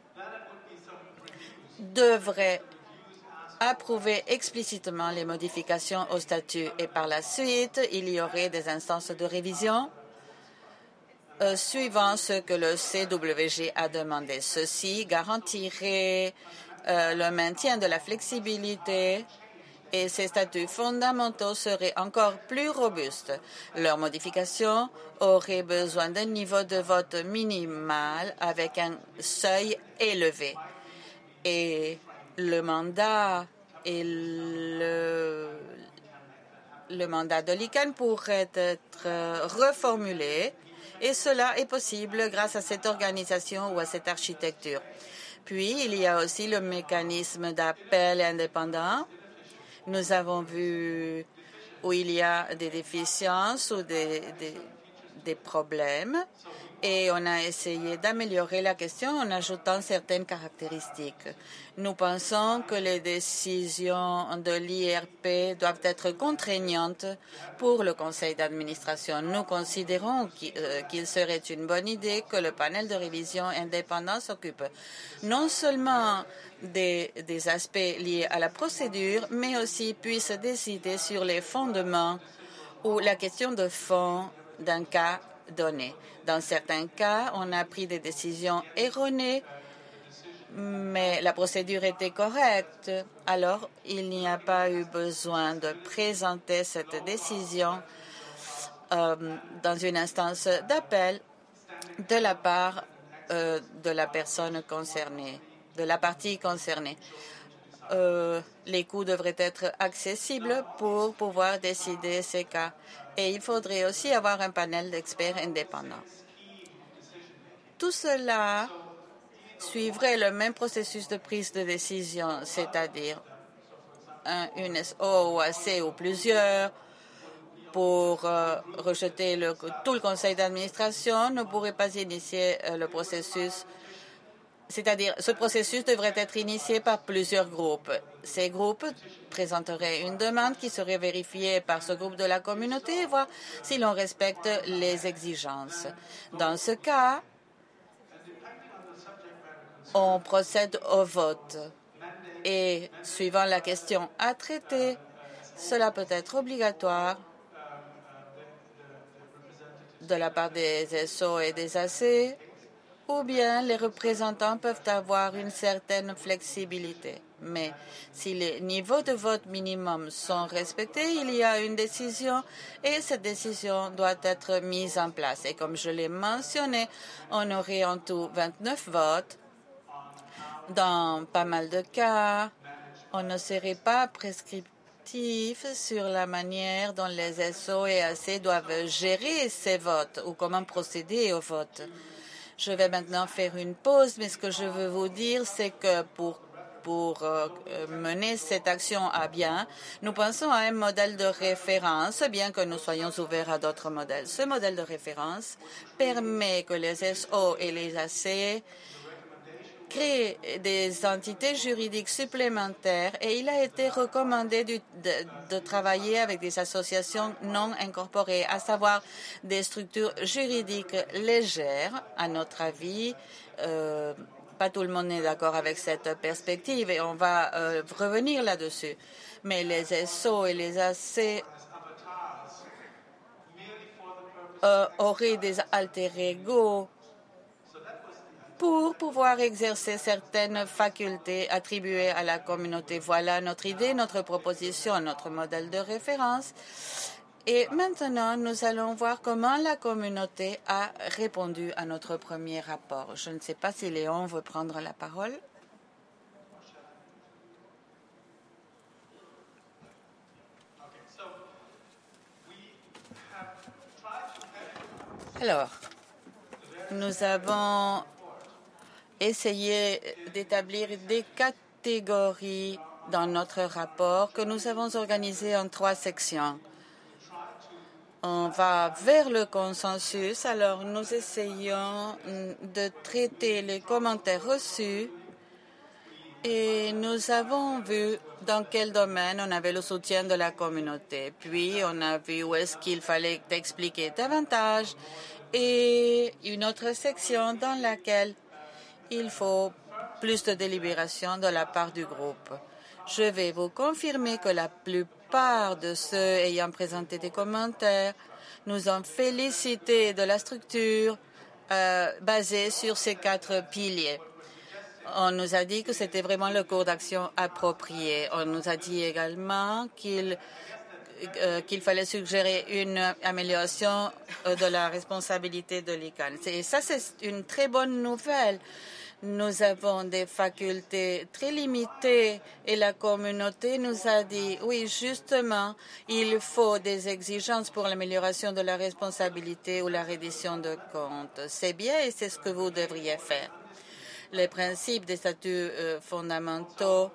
devrait approuver explicitement les modifications au statut et par la suite, il y aurait des instances de révision suivant ce que le CWG a demandé. Ceci garantirait le maintien de la flexibilité et ces statuts fondamentaux seraient encore plus robustes. Leur modification aurait besoin d'un niveau de vote minimal avec un seuil élevé. Et le mandat de l'ICANN pourrait être reformulé et cela est possible grâce à cette organisation ou à cette architecture. Puis, il y a aussi le mécanisme d'appel indépendant. Nous avons vu où il y a des déficiences ou des problèmes et on a essayé d'améliorer la question en ajoutant certaines caractéristiques. Nous pensons que les décisions de l'IRP doivent être contraignantes pour le conseil d'administration. Nous considérons qu'il serait une bonne idée que le panel de révision indépendant s'occupe non seulement des aspects liés à la procédure, mais aussi puisse décider sur les fondements ou la question de fond d'un cas donné. Dans certains cas, on a pris des décisions erronées, mais la procédure était correcte. Alors, il n'y a pas eu besoin de présenter cette décision dans une instance d'appel de la part de la personne concernée, de la partie concernée. Les coûts devraient être accessibles pour pouvoir décider ces cas. Et il faudrait aussi avoir un panel d'experts indépendants. Tout cela suivrait le même processus de prise de décision, c'est-à-dire une SO ou AC ou plusieurs. Pour rejeter tout le conseil d'administration, ne pourrait pas initier le processus. C'est-à-dire, ce processus devrait être initié par plusieurs groupes. Ces groupes présenteraient une demande qui serait vérifiée par ce groupe de la communauté et voir si l'on respecte les exigences. Dans ce cas, on procède au vote. Et suivant la question à traiter, cela peut être obligatoire de la part des SO et des AC ou bien les représentants peuvent avoir une certaine flexibilité. Mais si les niveaux de vote minimum sont respectés, il y a une décision et cette décision doit être mise en place. Et comme je l'ai mentionné, on aurait en tout 29 votes. Dans pas mal de cas, on ne serait pas prescriptif sur la manière dont les SO et AC doivent gérer ces votes ou comment procéder au vote. Je vais maintenant faire une pause, mais ce que je veux vous dire, c'est que pour mener cette action à bien, nous pensons à un modèle de référence, bien que nous soyons ouverts à d'autres modèles. Ce modèle de référence permet que les SO et les AC créent des entités juridiques supplémentaires et il a été recommandé de travailler avec des associations non incorporées, à savoir des structures juridiques légères. À notre avis, pas tout le monde est d'accord avec cette perspective et on va revenir là-dessus. Mais les SO et les AC auraient des alter ego pour pouvoir exercer certaines facultés attribuées à la communauté. Voilà notre idée, notre proposition, notre modèle de référence. Et maintenant, nous allons voir comment la communauté a répondu à notre premier rapport. Je ne sais pas si Léon veut prendre la parole. Alors, nous avons essayé d'établir des catégories dans notre rapport que nous avons organisées en 3 sections. On va vers le consensus, alors nous essayons de traiter les commentaires reçus et nous avons vu dans quel domaine on avait le soutien de la communauté. Puis on a vu où est-ce qu'il fallait expliquer davantage et une autre section dans laquelle il faut plus de délibération de la part du groupe. Je vais vous confirmer que la plupart de ceux ayant présenté des commentaires nous ont félicité de la structure basée sur ces 4 piliers. On nous a dit que c'était vraiment le cours d'action approprié. On nous a dit également qu'il fallait suggérer une amélioration de la responsabilité de l'ICANN. Et ça, c'est une très bonne nouvelle. Nous avons des facultés très limitées et la communauté nous a dit, oui, justement, il faut des exigences pour l'amélioration de la responsabilité ou la reddition de comptes. C'est bien et c'est ce que vous devriez faire. Les principes des statuts fondamentaux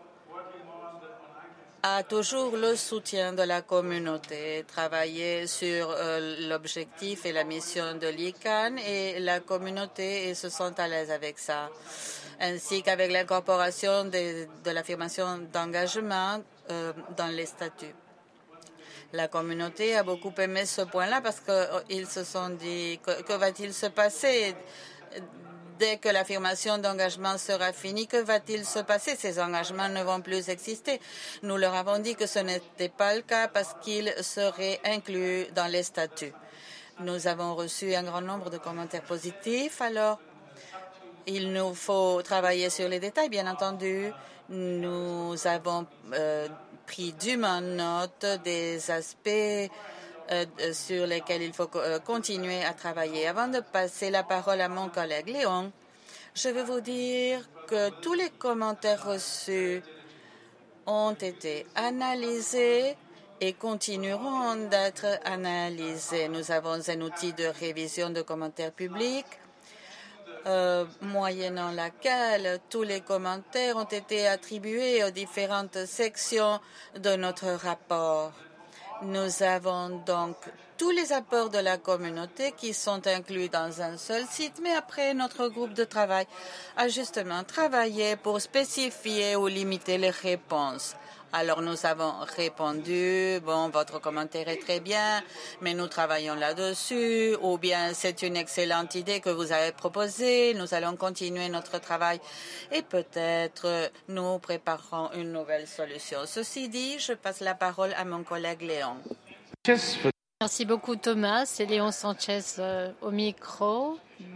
a toujours le soutien de la communauté, travailler sur l'objectif et la mission de l'ICANN et la communauté se sent à l'aise avec ça, ainsi qu'avec l'incorporation de l'affirmation d'engagement dans les statuts. La communauté a beaucoup aimé ce point-là parce qu'ils se sont dit que va-t-il se passer dès que l'affirmation d'engagement sera finie, que va-t-il se passer? Ces engagements ne vont plus exister. Nous leur avons dit que ce n'était pas le cas parce qu'ils seraient inclus dans les statuts. Nous avons reçu un grand nombre de commentaires positifs. Alors, il nous faut travailler sur les détails, bien entendu. Nous avons pris dûment note des aspects sur lesquels il faut continuer à travailler. Avant de passer la parole à mon collègue Léon, je vais vous dire que tous les commentaires reçus ont été analysés et continueront d'être analysés. Nous avons un outil de révision de commentaires publics, moyennant laquelle tous les commentaires ont été attribués aux différentes sections de notre rapport. Nous avons donc tous les apports de la communauté qui sont inclus dans un seul site, mais après, notre groupe de travail a justement travaillé pour spécifier ou limiter les réponses. Alors, nous avons répondu, bon, votre commentaire est très bien, mais nous travaillons là-dessus, ou bien c'est une excellente idée que vous avez proposée, nous allons continuer notre travail et peut-être nous préparerons une nouvelle solution. Ceci dit, je passe la parole à mon collègue Léon. Merci beaucoup Thomas, c'est Léon Sanchez au micro.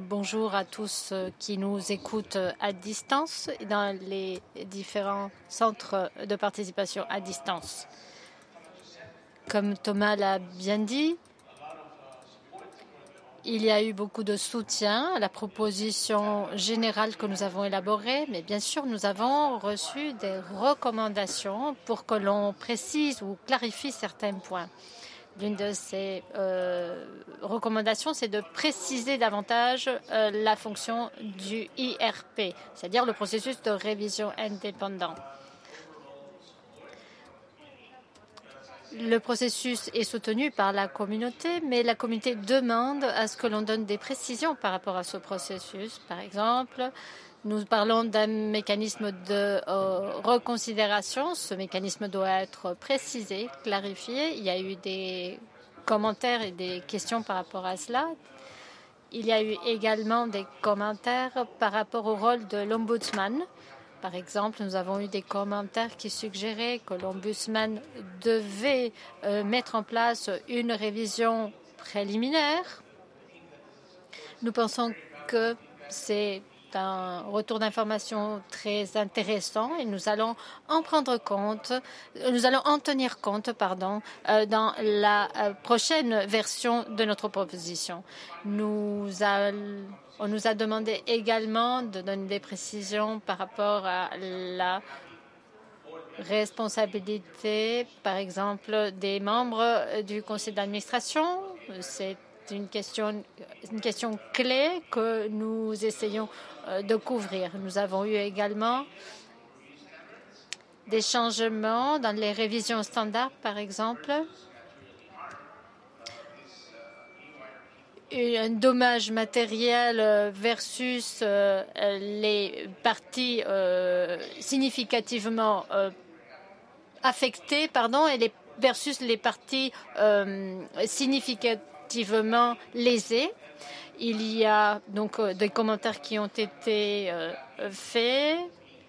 bonjour à tous qui nous écoutent à distance et dans les différents centres de participation à distance. Comme Thomas l'a bien dit, il y a eu beaucoup de soutien à la proposition générale que nous avons élaborée, mais bien sûr, nous avons reçu des recommandations pour que l'on précise ou clarifie certains points. L'une de ces recommandations, c'est de préciser davantage la fonction du IRP, c'est-à-dire le processus de révision indépendant. Le processus est soutenu par la communauté, mais la communauté demande à ce que l'on donne des précisions par rapport à ce processus. Par exemple, nous parlons d'un mécanisme de reconsidération. Ce mécanisme doit être précisé, clarifié. Il y a eu des commentaires et des questions par rapport à cela. Il y a eu également des commentaires par rapport au rôle de l'ombudsman. Par exemple, nous avons eu des commentaires qui suggéraient que l'ombudsman devait mettre en place une révision préliminaire. Nous pensons que c'est un retour d'information très intéressant et nous allons en prendre compte, nous allons en tenir compte, dans la prochaine version de notre proposition. On nous a demandé également de donner des précisions par rapport à la responsabilité, par exemple, des membres du conseil d'administration. C'est une question clé que nous essayons de couvrir. Nous avons eu également des changements dans les révisions standards, par exemple. Un dommage matériel versus les parties significativement affectées, et versus les parties significativement lésées. Il y a donc des commentaires qui ont été faits.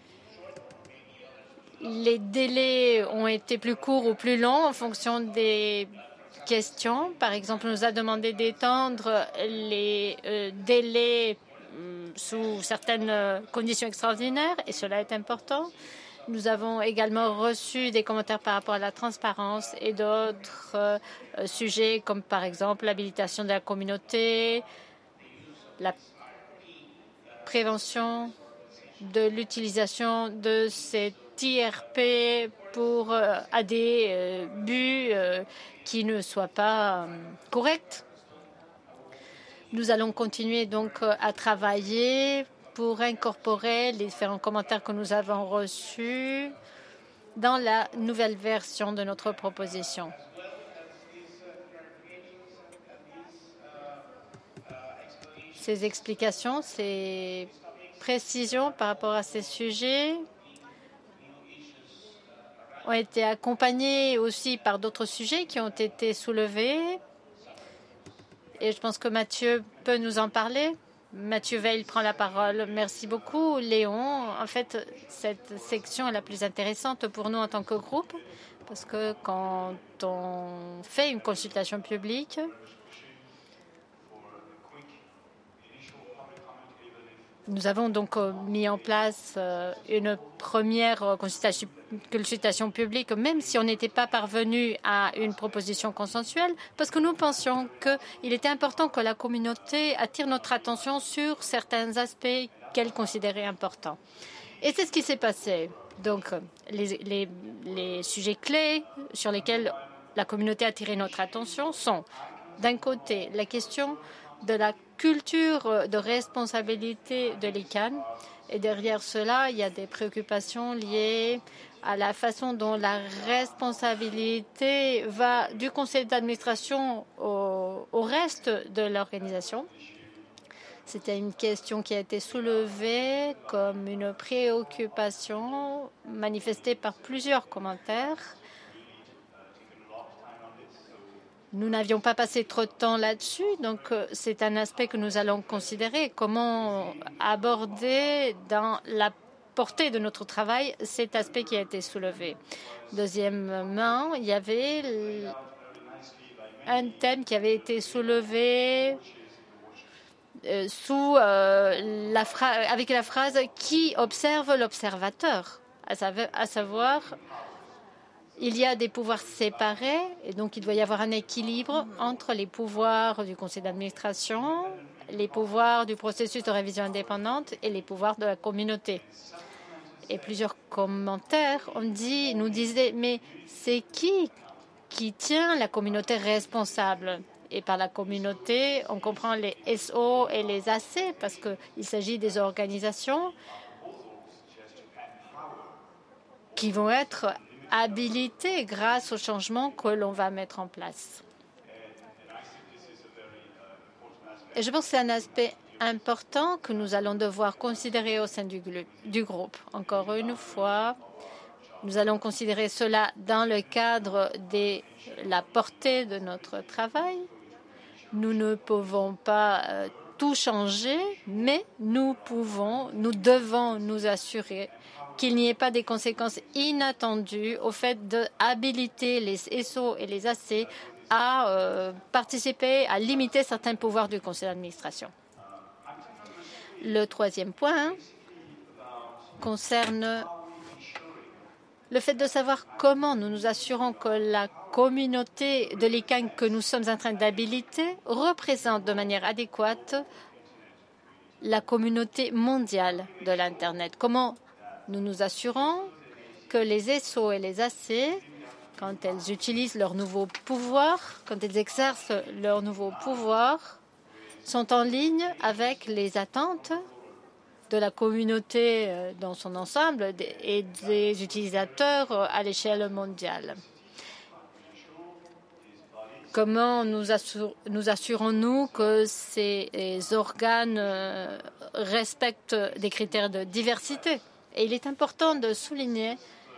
Les délais ont été plus courts ou plus longs en fonction des questions. Par exemple, on nous a demandé d'étendre les délais sous certaines conditions extraordinaires, et cela est important. Nous avons également reçu des commentaires par rapport à la transparence et d'autres sujets, comme par exemple l'habilitation de la communauté, la prévention de l'utilisation de cet IRP pour à des buts qui ne soient pas corrects. Nous allons continuer donc à travailler pour incorporer les différents commentaires que nous avons reçus dans la nouvelle version de notre proposition. Ces explications, ces précisions par rapport à ces sujets ont été accompagnées aussi par d'autres sujets qui ont été soulevés. Et je pense que Mathieu peut nous en parler. Mathieu Veil prend la parole. Merci beaucoup, Léon. En fait, cette section est la plus intéressante pour nous en tant que groupe, parce que quand on fait une consultation publique, nous avons donc mis en place une première consultation publique, même si on n'était pas parvenu à une proposition consensuelle, parce que nous pensions qu'il était important que la communauté attire notre attention sur certains aspects qu'elle considérait importants. Et c'est ce qui s'est passé. Donc, les sujets clés sur lesquels la communauté a attiré notre attention sont, d'un côté, la question de la culture de responsabilité de l'ICANN. Et derrière cela, il y a des préoccupations liées à la façon dont la responsabilité va du conseil d'administration au reste de l'organisation. C'était une question qui a été soulevée comme une préoccupation manifestée par plusieurs commentaires. Nous n'avions pas passé trop de temps là-dessus, donc c'est un aspect que nous allons considérer. Comment aborder dans la portée de notre travail cet aspect qui a été soulevé. Deuxièmement, il y avait un thème qui avait été soulevé avec la phrase « qui observe l'observateur », à savoir il y a des pouvoirs séparés et donc il doit y avoir un équilibre entre les pouvoirs du conseil d'administration, les pouvoirs du processus de révision indépendante et les pouvoirs de la communauté. Et plusieurs commentaires nous disaient mais c'est qui tient la communauté responsable? Et par la communauté, on comprend les SO et les AC parce qu'il s'agit des organisations qui vont être habilitées grâce aux changements que l'on va mettre en place. Et je pense que c'est un aspect important que nous allons devoir considérer au sein du groupe. Encore une fois, nous allons considérer cela dans le cadre de la portée de notre travail. Nous ne pouvons pas tout changer, mais nous devons nous assurer qu'il n'y ait pas des conséquences inattendues au fait d'habiliter les SO et les AC à participer, à limiter certains pouvoirs du conseil d'administration. Le troisième point concerne le fait de savoir comment nous nous assurons que la communauté de l'ICANN que nous sommes en train d'habiliter représente de manière adéquate la communauté mondiale de l'Internet. Comment nous nous assurons que les SO et les AC, quand elles utilisent leurs nouveaux pouvoirs, quand elles exercent leurs nouveaux pouvoirs, sont en ligne avec les attentes de la communauté dans son ensemble et des utilisateurs à l'échelle mondiale. Comment nous assurons-nous que ces organes respectent des critères de diversité? Et il est important de souligner,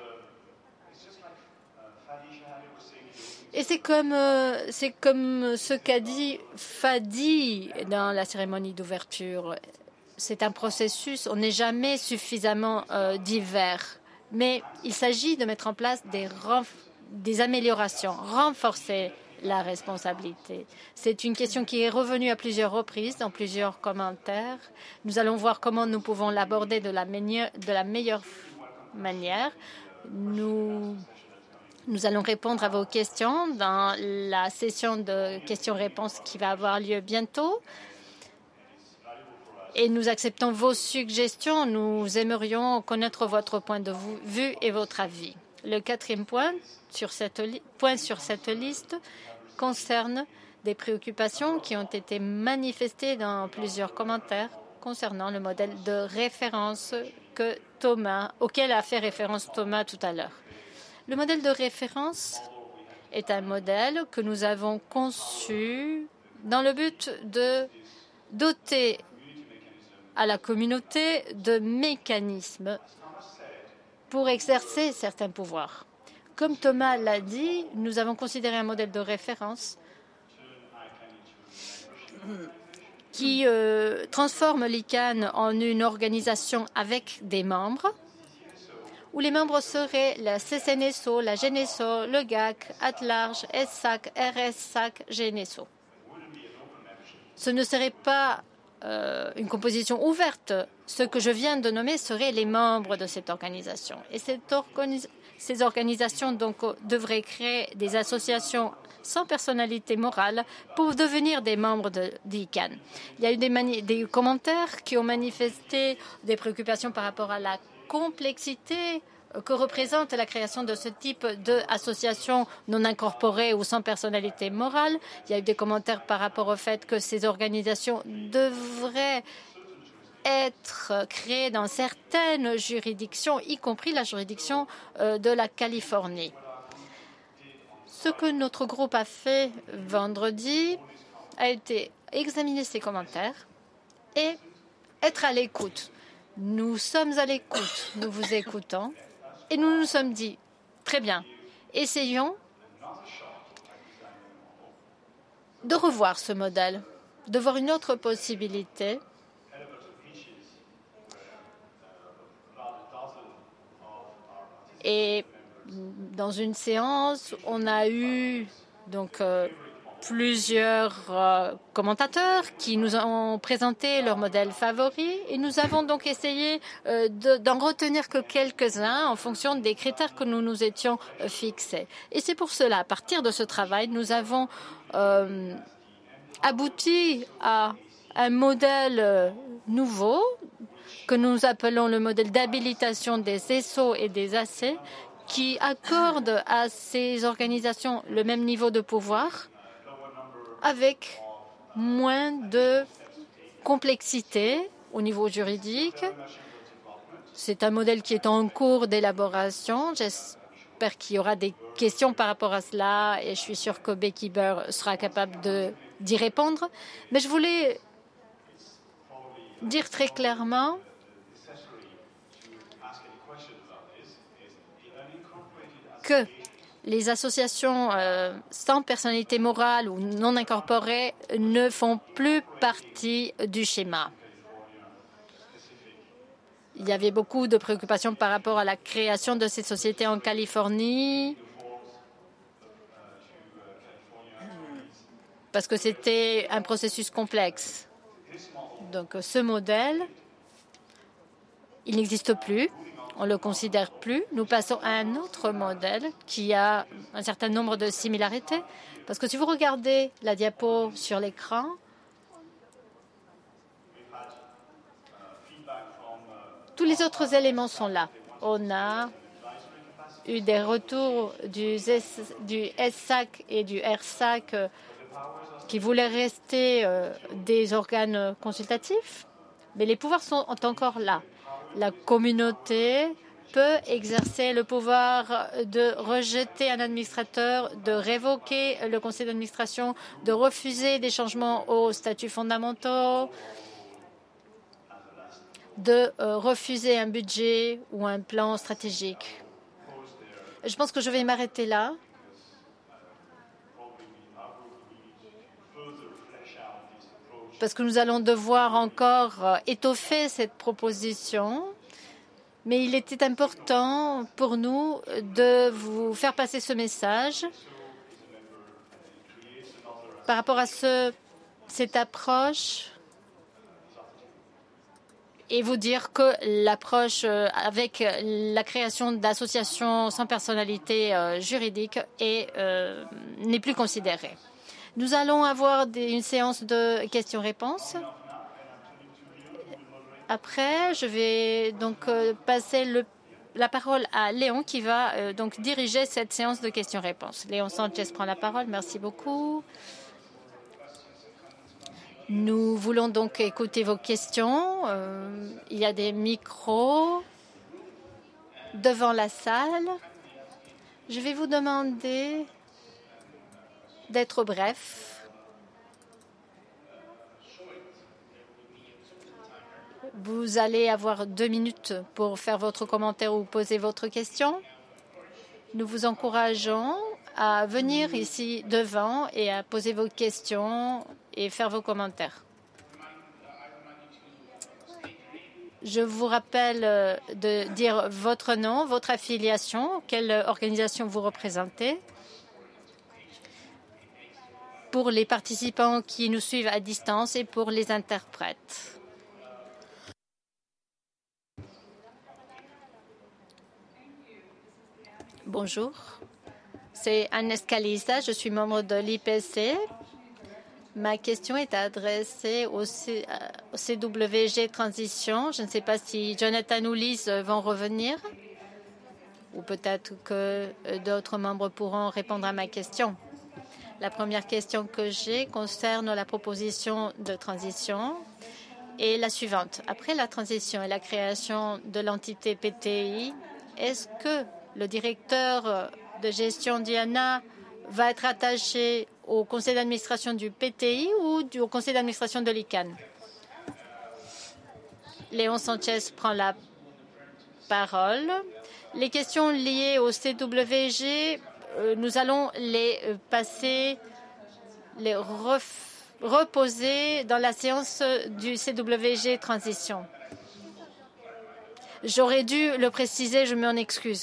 et c'est comme ce qu'a dit Fadi dans la cérémonie d'ouverture. C'est un processus, on n'est jamais suffisamment divers, mais il s'agit de mettre en place des améliorations, renforcer la responsabilité. C'est une question qui est revenue à plusieurs reprises dans plusieurs commentaires. Nous allons voir comment nous pouvons l'aborder de la meilleure manière. Nous allons répondre à vos questions dans la session de questions-réponses qui va avoir lieu bientôt. Et nous acceptons vos suggestions. Nous aimerions connaître votre point de vue et votre avis. Le quatrième point sur cette liste concerne des préoccupations qui ont été manifestées dans plusieurs commentaires concernant le modèle de référence auquel a fait référence Thomas tout à l'heure. Le modèle de référence est un modèle que nous avons conçu dans le but de doter à la communauté de mécanismes pour exercer certains pouvoirs. Comme Thomas l'a dit, nous avons considéré un modèle de référence qui transforme l'ICANN en une organisation avec des membres, où les membres seraient la CCNSO, la GNSO, le GAC, ATLARGE, SSAC, RSSAC, GNSO. Ce ne serait pas une composition ouverte. Ce que je viens de nommer seraient les membres de cette organisation. Et ces organisations donc devraient créer des associations sans personnalité morale pour devenir des membres d'ICANN. Il y a eu des commentaires qui ont manifesté des préoccupations par rapport à la complexité que représente la création de ce type d'association non incorporée ou sans personnalité morale. Il y a eu des commentaires par rapport au fait que ces organisations devraient être créées dans certaines juridictions, y compris la juridiction de la Californie. Ce que notre groupe a fait vendredi a été examiner ces commentaires et être à l'écoute. Nous sommes à l'écoute, nous vous écoutons. Et nous nous sommes dit, très bien, essayons de revoir ce modèle, de voir une autre possibilité. Et dans une séance, on a eu donc plusieurs commentateurs qui nous ont présenté leur modèle favori et nous avons donc essayé d'en retenir que quelques-uns en fonction des critères que nous nous étions fixés. Et c'est pour cela, à partir de ce travail, nous avons abouti à un modèle nouveau que nous appelons le modèle d'habilitation des ESSO et des AC qui accorde à ces organisations le même niveau de pouvoir avec moins de complexité au niveau juridique. C'est un modèle qui est en cours d'élaboration. J'espère qu'il y aura des questions par rapport à cela et je suis sûre que Becky Burr sera capable d'y répondre. Mais je voulais dire très clairement que les associations sans personnalité morale ou non incorporées ne font plus partie du schéma. Il y avait beaucoup de préoccupations par rapport à la création de ces sociétés en Californie parce que c'était un processus complexe. Donc ce modèle, il n'existe plus. On ne le considère plus. Nous passons à un autre modèle qui a un certain nombre de similarités. Parce que si vous regardez la diapo sur l'écran, tous les autres éléments sont là. On a eu des retours du SSAC et du RSAC qui voulaient rester des organes consultatifs, mais les pouvoirs sont encore là. La communauté peut exercer le pouvoir de rejeter un administrateur, de révoquer le conseil d'administration, de refuser des changements aux statuts fondamentaux, de refuser un budget ou un plan stratégique. Je pense que je vais m'arrêter là. Parce que nous allons devoir encore étoffer cette proposition. Mais il était important pour nous de vous faire passer ce message par rapport à cette approche et vous dire que l'approche avec la création d'associations sans personnalité juridique n'est plus considérée. Nous allons avoir une séance de questions-réponses. Après, je vais donc passer la parole à Léon qui va donc diriger cette séance de questions-réponses. Léon Sanchez prend la parole. Merci beaucoup. Nous voulons donc écouter vos questions. Il y a des micros devant la salle. Je vais vous demander d'être bref. Vous allez avoir 2 minutes pour faire votre commentaire ou poser votre question. Nous vous encourageons à venir ici devant et à poser vos questions et faire vos commentaires. Je vous rappelle de dire votre nom, votre affiliation, quelle organisation vous représentez. Pour les participants qui nous suivent à distance et pour les interprètes. Bonjour, c'est Anne Escalisa, je suis membre de l'IPC. Ma question est adressée au CWG Transition. Je ne sais pas si Jonathan ou Lise vont revenir ou peut-être que d'autres membres pourront répondre à ma question. La première question que j'ai concerne la proposition de transition et la suivante. Après la transition et la création de l'entité PTI, est-ce que le directeur de gestion d'IANA va être attaché au conseil d'administration du PTI ou au conseil d'administration de l'ICANN? Léon Sanchez prend la parole. Les questions liées au CWG, nous allons les passer, les reposer dans la séance du CWG Transition. J'aurais dû le préciser, je m'en excuse.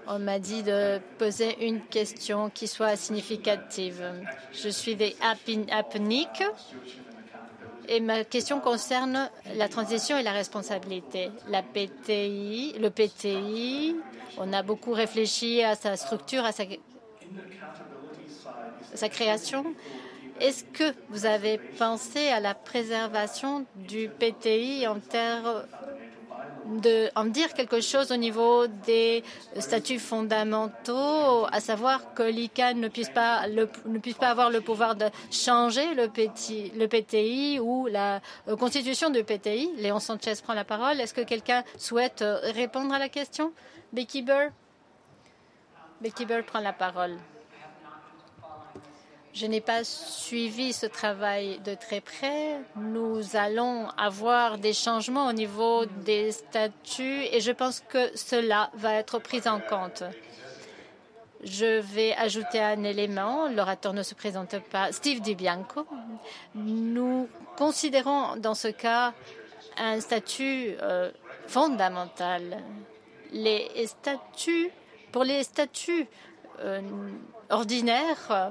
On m'a dit de poser une question qui soit significative. Je suis des APNIC et ma question concerne la transition et la responsabilité. Le PTI, on a beaucoup réfléchi à sa structure, à sa création. Est-ce que vous avez pensé à la préservation du PTI en dire quelque chose au niveau des statuts fondamentaux, à savoir que l'ICANN ne puisse pas avoir le pouvoir de changer le PTI ou la constitution du PTI? Léon Sanchez prend la parole. Est-ce que quelqu'un souhaite répondre à la question? Becky Burr prend la parole. Je n'ai pas suivi ce travail de très près. Nous allons avoir des changements au niveau des statuts et je pense que cela va être pris en compte. Je vais ajouter un élément. L'orateur ne se présente pas. Steve DiBianco. Nous considérons dans ce cas un statut fondamental. Pour les statuts ordinaires,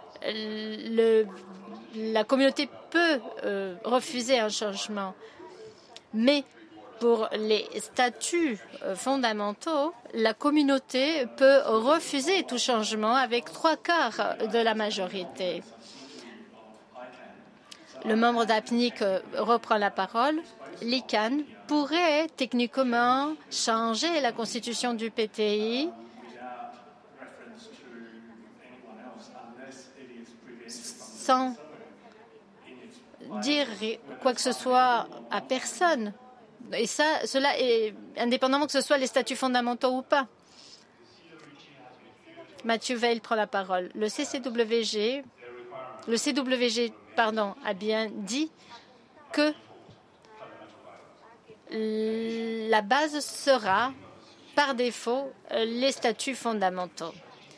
la communauté peut refuser un changement, mais pour les statuts fondamentaux, la communauté peut refuser tout changement avec 3/4 de la majorité. Le membre d'APNIC reprend la parole. L'ICANN pourrait techniquement changer la constitution du PTI sans dire quoi que ce soit à personne. Et cela est indépendamment que ce soit les statuts fondamentaux ou pas. Matthew Vail prend la parole. Le CWG a bien dit que la base sera, par défaut, les statuts fondamentaux.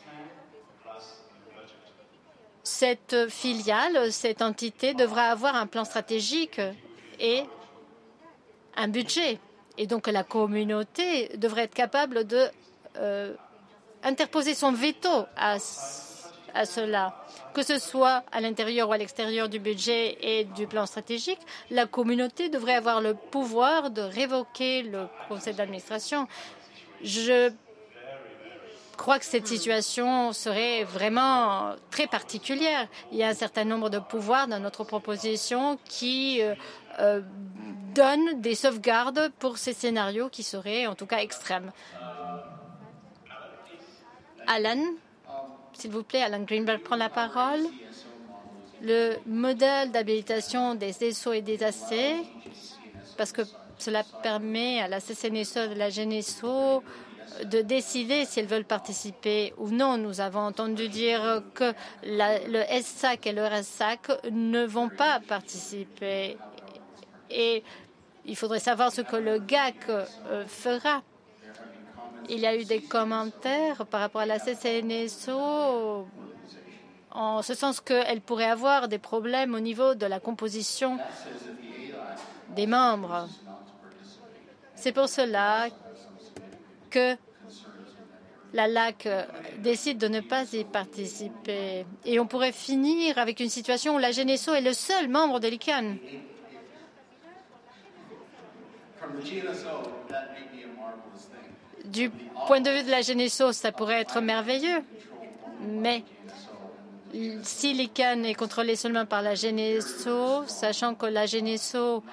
Cette filiale, cette entité devra avoir un plan stratégique et un budget. Et donc la communauté devrait être capable de interposer son veto à cela. Que ce soit à l'intérieur ou à l'extérieur du budget et du plan stratégique, la communauté devrait avoir le pouvoir de révoquer le conseil d'administration. Je crois que cette situation serait vraiment très particulière. Il y a un certain nombre de pouvoirs dans notre proposition qui donnent des sauvegardes pour ces scénarios qui seraient en tout cas extrêmes. Alan, s'il vous plaît, Alan Greenberg prend la parole. Le modèle d'habilitation des ESO et des AC, parce que cela permet à la CCNSO et de la GNSO de décider si elles veulent participer ou non. Nous avons entendu dire que le SSAC et le RSAC ne vont pas participer. Et il faudrait savoir ce que le GAC fera. Il y a eu des commentaires par rapport à la CCNSO en ce sens qu'elle pourrait avoir des problèmes au niveau de la composition des membres. C'est pour cela que la LAC décide de ne pas y participer. Et on pourrait finir avec une situation où la GNSO est le seul membre de l'ICANN. Du point de vue de la GNSO, ça pourrait être merveilleux. Mais si l'ICANN est contrôlé seulement par la GNSO, sachant que la GNSO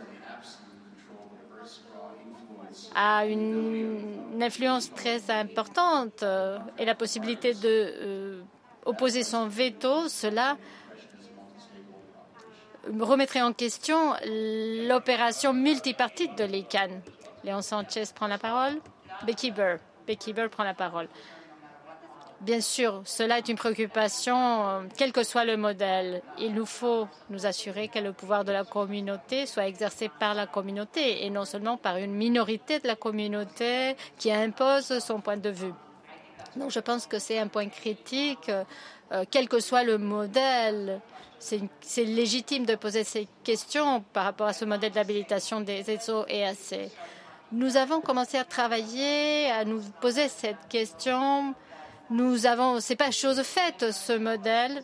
a une influence très importante et la possibilité de opposer son veto, cela remettrait en question l'opération multipartite de l'ICANN. Léon Sanchez prend la parole. Becky Burr prend la parole. Bien sûr, cela est une préoccupation, quel que soit le modèle. Il nous faut nous assurer que le pouvoir de la communauté soit exercé par la communauté et non seulement par une minorité de la communauté qui impose son point de vue. Donc, je pense que c'est un point critique, quel que soit le modèle. C'est légitime de poser ces questions par rapport à ce modèle d'habilitation des ESO et AC. Nous avons commencé à travailler, à nous poser cette question. C'est pas chose faite, ce modèle.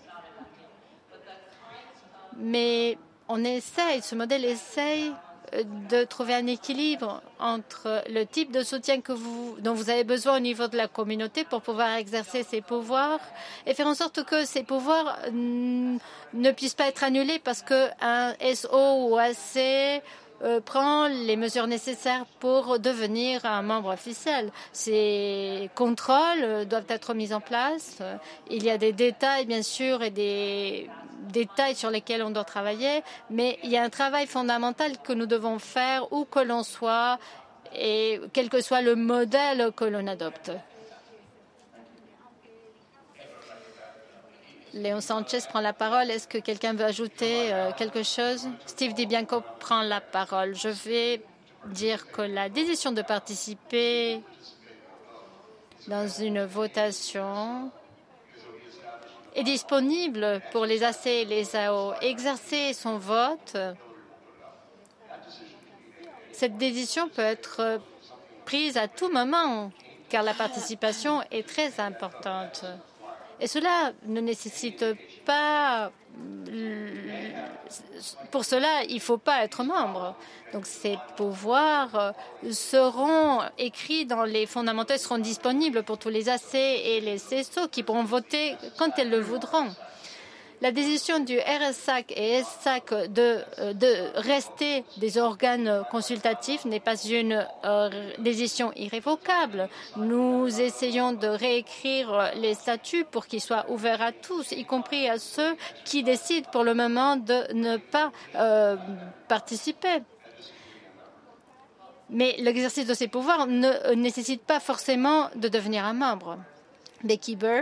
Mais ce modèle essaye de trouver un équilibre entre le type de soutien dont vous avez besoin au niveau de la communauté pour pouvoir exercer ses pouvoirs et faire en sorte que ces pouvoirs ne puissent pas être annulés parce qu'un SO ou AC prend les mesures nécessaires pour devenir un membre officiel. Ces contrôles doivent être mis en place. Il y a des détails, bien sûr, et des détails sur lesquels on doit travailler, mais il y a un travail fondamental que nous devons faire où que l'on soit et quel que soit le modèle que l'on adopte. Léon Sanchez prend la parole. Est-ce que quelqu'un veut ajouter quelque chose? Steve DiBianco prend la parole. Je vais dire que la décision de participer dans une votation est disponible pour les AC et les AO. Exercer son vote, cette décision peut être prise à tout moment, car la participation est très importante. Et cela ne nécessite pas... Pour cela, il ne faut pas être membre. Donc, ces pouvoirs seront écrits dans les fondamentaux, seront disponibles pour tous les AC et les CSO qui pourront voter quand elles le voudront. La décision du RSAC et SAC de rester des organes consultatifs n'est pas une décision irrévocable. Nous essayons de réécrire les statuts pour qu'ils soient ouverts à tous, y compris à ceux qui décident pour le moment de ne pas participer. Mais l'exercice de ces pouvoirs ne nécessite pas forcément de devenir un membre. Becky Burr.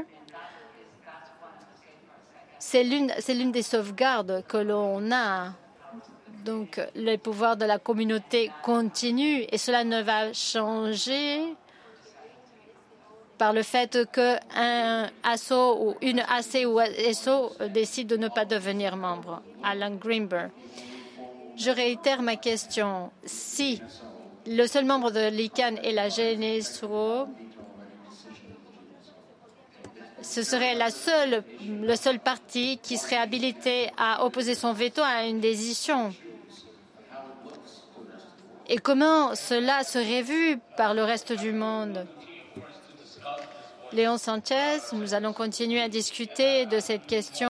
C'est l'une des sauvegardes que l'on a. Donc, les pouvoirs de la communauté continuent et cela ne va changer par le fait qu'un ASO ou une AC ou SO décide de ne pas devenir membre. Alan Greenberg. Je réitère ma question. Si le seul membre de l'ICANN est la GNSO, ce serait le seul parti qui serait habilité à opposer son veto à une décision. Et comment cela serait vu par le reste du monde? Léon Sanchez, nous allons continuer à discuter de cette question.